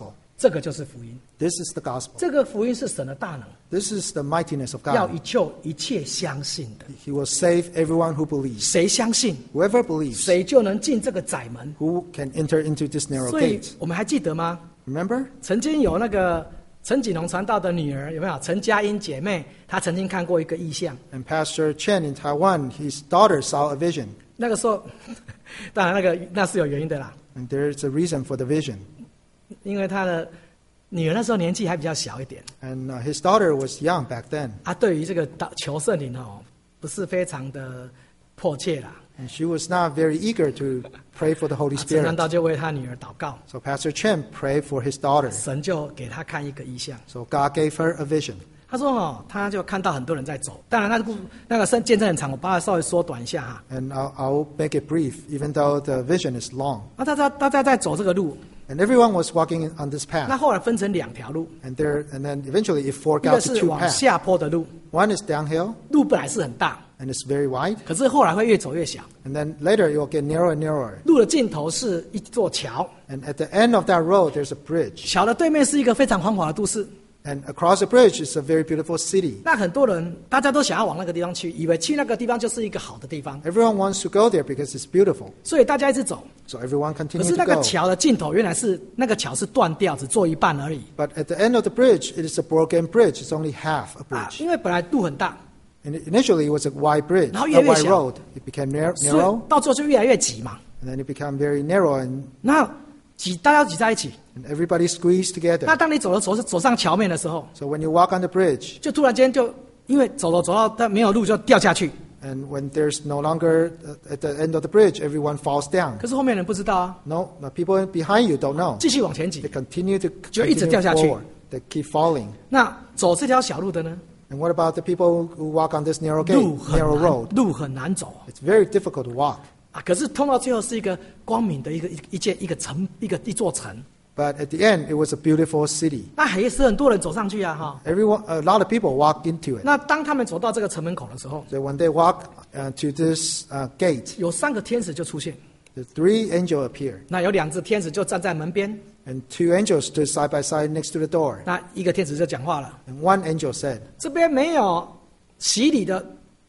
S1: 这个就是福音。
S2: This is the gospel.
S1: 这个福音是神的大能，
S2: This is the mightiness of
S1: 要
S2: God.
S1: 一救一切相信的。
S2: He will save everyone who believes.
S1: 谁相信，
S2: Whoever believes,
S1: 谁就能进这个窄门。
S2: who can enter into this narrow
S1: 所以
S2: gate.
S1: 我们还记得吗？
S2: Remember?
S1: 曾经有那个陈锦龙传道的女儿有没有？陈佳音姐妹，她曾经看过一个异象。
S2: And Pastor Chen in Taiwan, his daughter saw a vision.
S1: 那个时候，当然那个那是有原因的啦，
S2: And there's a reason for the vision.
S1: 因为她的女儿那时候年纪还比较小一点，
S2: And uh, his daughter was young back then.
S1: 啊，对于这个祷求圣灵哦，不是非常的迫切啦。
S2: And she was not very eager to pray for the Holy
S1: 啊陈传
S2: Spirit.
S1: 道就为他女儿祷告，
S2: So Pastor Chen prayed for his daughter.
S1: 神就给他看一个异象。
S2: So God gave her a vision.
S1: 他说哦，他就看到很多人在走，当然那个故那个见证很长，我把它稍微缩短一下哈。
S2: And I'll, I'll make it brief, even though the vision is long.
S1: 那大家大家在走这个路，
S2: And everyone was walking on this
S1: 那
S2: path.
S1: 后来分成两条路，
S2: And there, and then eventually it
S1: 一
S2: forked
S1: 个
S2: out to
S1: 是
S2: two
S1: 往
S2: paths.
S1: 下坡的路，
S2: One is downhill,
S1: 路本来是很大，
S2: and it's very wide.
S1: 可是后来会越走越小。
S2: And then later it will get narrower and narrower.
S1: 路的尽头是一座桥，
S2: And at the end of that road, there's a bridge.
S1: 桥的对面是一个非常繁华的都市。
S2: And across the bridge is a very beautiful city.
S1: 那很多人大家都想要往那个地方去，以为去那个地方就是一个好的地方，
S2: Everyone wants to go there because it's beautiful.
S1: 所以大家一直走。
S2: So everyone
S1: 可
S2: continues
S1: 是
S2: to
S1: 那个
S2: go.
S1: 桥的尽头原来是那个桥是断掉，只做一半而已
S2: But at the end of the bridge, it is a broken bridge. It's only half a
S1: 啊，
S2: bridge.
S1: 因为本来路很大，
S2: And initially it was a wide bridge,
S1: 然后
S2: a
S1: 越来越
S2: wide
S1: 小。
S2: road. It became nar-
S1: 所
S2: narrow,
S1: 以到最后就越来越挤嘛。
S2: and then it became very narrow, and,
S1: 那挤大家挤在一起，
S2: and everybody squeezed
S1: 那
S2: together.
S1: 当你走了走走上桥面的时候，
S2: So when you walk on the bridge,
S1: 就突然间就因为走了走到但没有路就掉下去。
S2: and when there's no longer uh, at the end of the bridge, everyone falls down.
S1: 可是后面人不知道啊，
S2: No, the people behind you don't know.
S1: 继续往前挤
S2: They。continue to
S1: 就一直
S2: continue
S1: 掉下去。
S2: forward. They keep falling.
S1: 那走这条小路的呢，
S2: And what about the people who walk on this narrow
S1: 路
S2: gate,
S1: 很
S2: narrow
S1: 难
S2: road?，
S1: 路很难走
S2: It's very difficult to walk.
S1: 啊。可是通到最后是一个光明的一个一一件一个城一个一座城，
S2: But at the end, it was a beautiful city.
S1: 那还是很多人走上去啊哈。
S2: Everyone, a lot of people walk into it.
S1: 那当他们走到这个城门口的时候，
S2: So when they walk uh, to this uh, gate,
S1: 有三个天使就出现，
S2: the three angels appear,
S1: 那有两只天使就站在门边，
S2: and two angels stood side by side next to the door.
S1: 那一个天使就讲话了：
S2: And one angel said,
S1: 这边没有洗礼的，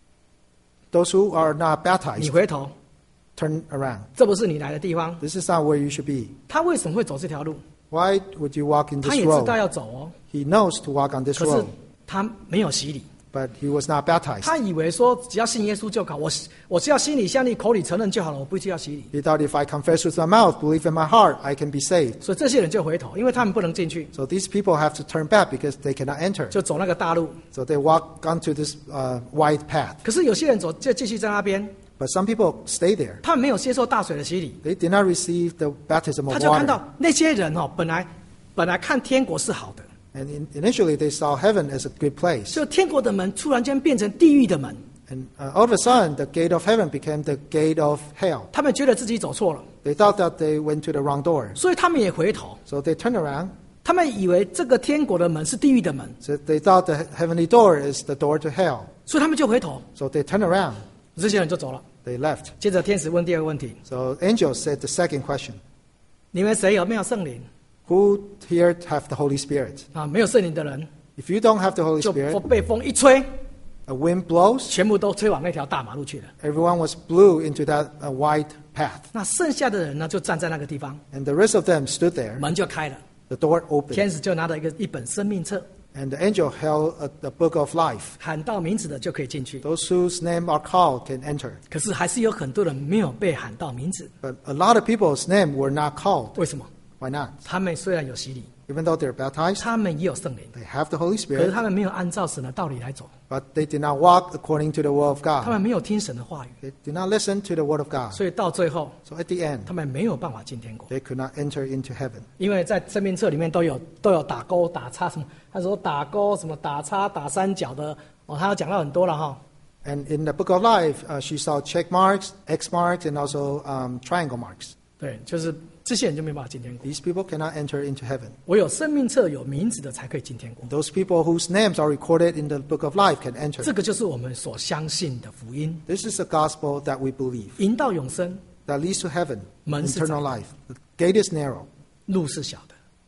S2: "Those who are not
S1: 你
S2: baptized,
S1: 回头，
S2: turn around.
S1: 这不是你来的地方。
S2: This is not where you should be."
S1: 他为什么会走这条路？
S2: Why would you walk in
S1: 他
S2: this
S1: 也知道
S2: road?
S1: 要走哦，
S2: He knows to walk on this
S1: 可是
S2: road,
S1: 他没有洗礼。
S2: but he was not baptized.
S1: 他以为说只要信耶稣就好，我我只要心里相信，口里承认就好了，我不需要洗礼。
S2: He thought if I confess with my mouth, believe in my heart, I can be saved.
S1: 所以这些人就回头，因为他们不能进去，
S2: So these people have to turn back because they cannot enter.
S1: 就走那个大路。
S2: So they walk onto this uh, wide path.
S1: 可是有些人走就继续在那边，
S2: But some people stay there.
S1: 他们没有接受大水的洗礼，
S2: They did not receive the baptism
S1: 他
S2: of
S1: 就看
S2: water.
S1: 到那些人哦，本来本来看天国是好的，
S2: And in, initially they saw heaven as a good place.
S1: 就天国的门突然间变成地狱的门，
S2: And uh, all of a sudden, the gate of heaven became the gate of hell.
S1: 他们觉得自己走错了，
S2: They thought that they went to the wrong door.
S1: 所以他们也回头，
S2: So they turned around.
S1: 他们以为这个天国的门是地狱的门，
S2: So they thought the heavenly door is the door to hell.
S1: 所以他们就回头，
S2: So they turned around.
S1: 这些人就走了。
S2: They left.
S1: 接着天使问第二个问题：
S2: So angel said the second question.
S1: 你们谁有没有圣灵
S2: Who here have the Holy Spirit?
S1: 啊？没有圣灵的人，
S2: If you don't have the Holy
S1: 就
S2: Spirit,
S1: 被风一吹，
S2: a wind blows,
S1: 全部都吹往那条大马路去了。
S2: everyone was blew into that uh, wide path.
S1: 那剩下的人呢，就站在那个地方，
S2: And the rest of them stood there.
S1: 门就开了，
S2: The door opened.
S1: 天使就拿着一个一本生命册，
S2: And the angel held a, the book of life.
S1: 喊到名字的就可以进去。
S2: Those whose name are called can enter.
S1: 可是还是有很多人没有被喊到名字，
S2: But a lot of people's name were not called.
S1: 为什么？
S2: Why not?
S1: 他们虽然有洗礼，
S2: Even though they're baptized,
S1: 他们也有圣灵，
S2: they have the Holy
S1: 可是
S2: Spirit,
S1: 他们没有按照神的道理来走，
S2: but they did not walk according to the word of
S1: 他
S2: God.
S1: 们没有听神的话语，
S2: They did not listen to the word of God.
S1: 所以到最后
S2: So at the end,
S1: 他们没有办法进天国。
S2: they could not enter into heaven.
S1: 因为在生命册里面都有都有打勾打叉什么，他说打勾什么打叉打三角的哦，他有讲到很多了哈。
S2: And in the book of life, uh, she saw check marks, X marks, and also um, triangle marks.
S1: 对，就是这些人就没办法进天国。
S2: These people cannot enter into heaven.
S1: 唯有生命册有名字的才可以进天国。
S2: Those people whose names are recorded in the book of life can enter.
S1: 这个就是我们所相信的福音，
S2: This is the gospel that we believe
S1: 引到永生，
S2: that leads to heaven,
S1: 门是
S2: eternal life. The gate is narrow.
S1: 路是小的，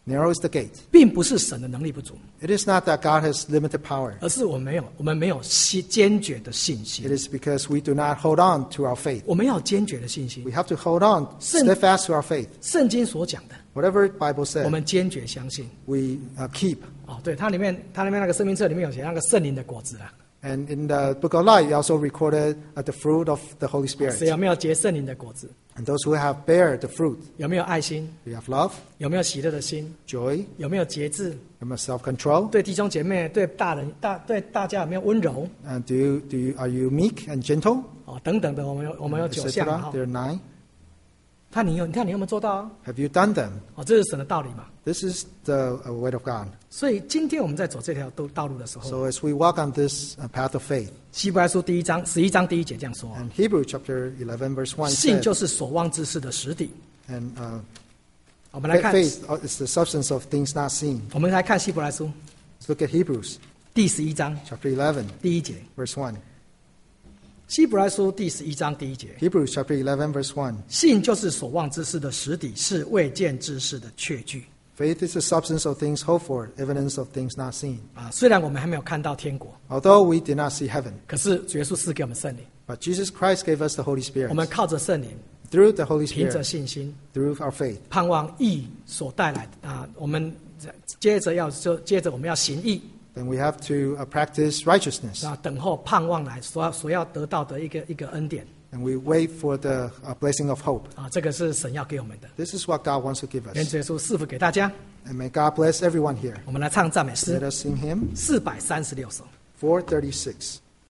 S2: Narrow is the gate.
S1: 并不是神的能力不足，
S2: It is not that God has limited power.
S1: 而是我们没有我们没有信坚决的信
S2: It
S1: 心。
S2: is because we do not hold on to our faith.
S1: 我们要有坚决的信心
S2: We。have to hold on,
S1: Sen-
S2: steadfast to our faith.
S1: 圣经所讲的，
S2: Whatever Bible
S1: 我
S2: says,
S1: 们坚决相信。
S2: we uh, keep.
S1: 哦，对，它里面它里面那个生命册里面有写那个圣灵的果子啦，
S2: And in the book of life, it also recorded uh, the fruit of the Holy
S1: 谁
S2: Spirit.
S1: 有没有结圣灵的果子？
S2: And those who have bear the fruit,
S1: 有没有爱心？
S2: do you have love,
S1: 有没有喜乐的心？
S2: joy,
S1: 有没有节制？
S2: you have self-control?
S1: 对弟兄姐妹、对大人、大对大家有没有温柔？
S2: And do you, do you, are you meek and gentle?
S1: 哦，等等的，我们有我们有
S2: et
S1: 九项
S2: cetera.
S1: 哈。
S2: There are nine.
S1: 看你有，你看你有没有做到啊？
S2: Have you done them?
S1: 哦，这是神的道理嘛。
S2: This is the uh, word of God.
S1: 所以今天我们在走这条道道路的时候，
S2: So as we walk on this uh, path of faith,
S1: 希伯来书第一章十一章第一节这样说：
S2: and Hebrew chapter eleven verse one
S1: 信
S2: said,
S1: 就是所望之事的实底。
S2: and uh,
S1: 我们来
S2: fa-
S1: 看，
S2: faith uh, is the substance of things not seen.
S1: 我们来看希伯来书
S2: Let's look at Hebrews
S1: 第十一章
S2: chapter eleven
S1: 第一节。
S2: verse one.
S1: 希伯来书第十一章第一节，
S2: Hebrews chapter eleven verse one.
S1: 信就是所望之事的实底，是未见之事的确据。
S2: Faith is the substance of things hoped for, evidence of things not seen.
S1: 啊，虽然我们还没有看到天国，
S2: Although we did not see heaven,
S1: 可是主耶稣赐给我们圣灵，
S2: but Jesus Christ gave us the Holy
S1: 我们
S2: Spirit.
S1: 靠着圣灵，
S2: Through the Holy
S1: 凭着
S2: Spirit,
S1: 信心，
S2: through our faith,
S1: 盼望义所带来的啊，我们接着要就接着我们要行义
S2: then we have to uh, practice righteousness.
S1: 啊，等候盼望来所要所要得到的一个一个恩典
S2: And we wait for the uh, blessing of hope.
S1: 啊，这个是神要给我们的。
S2: This is what God wants to give
S1: 愿
S2: us.
S1: 主耶稣赐福给大家。
S2: And may God bless everyone here.
S1: 我们来唱赞美
S2: Let
S1: 诗
S2: us sing hymn
S1: 四百三十六首。
S2: four thirty-six.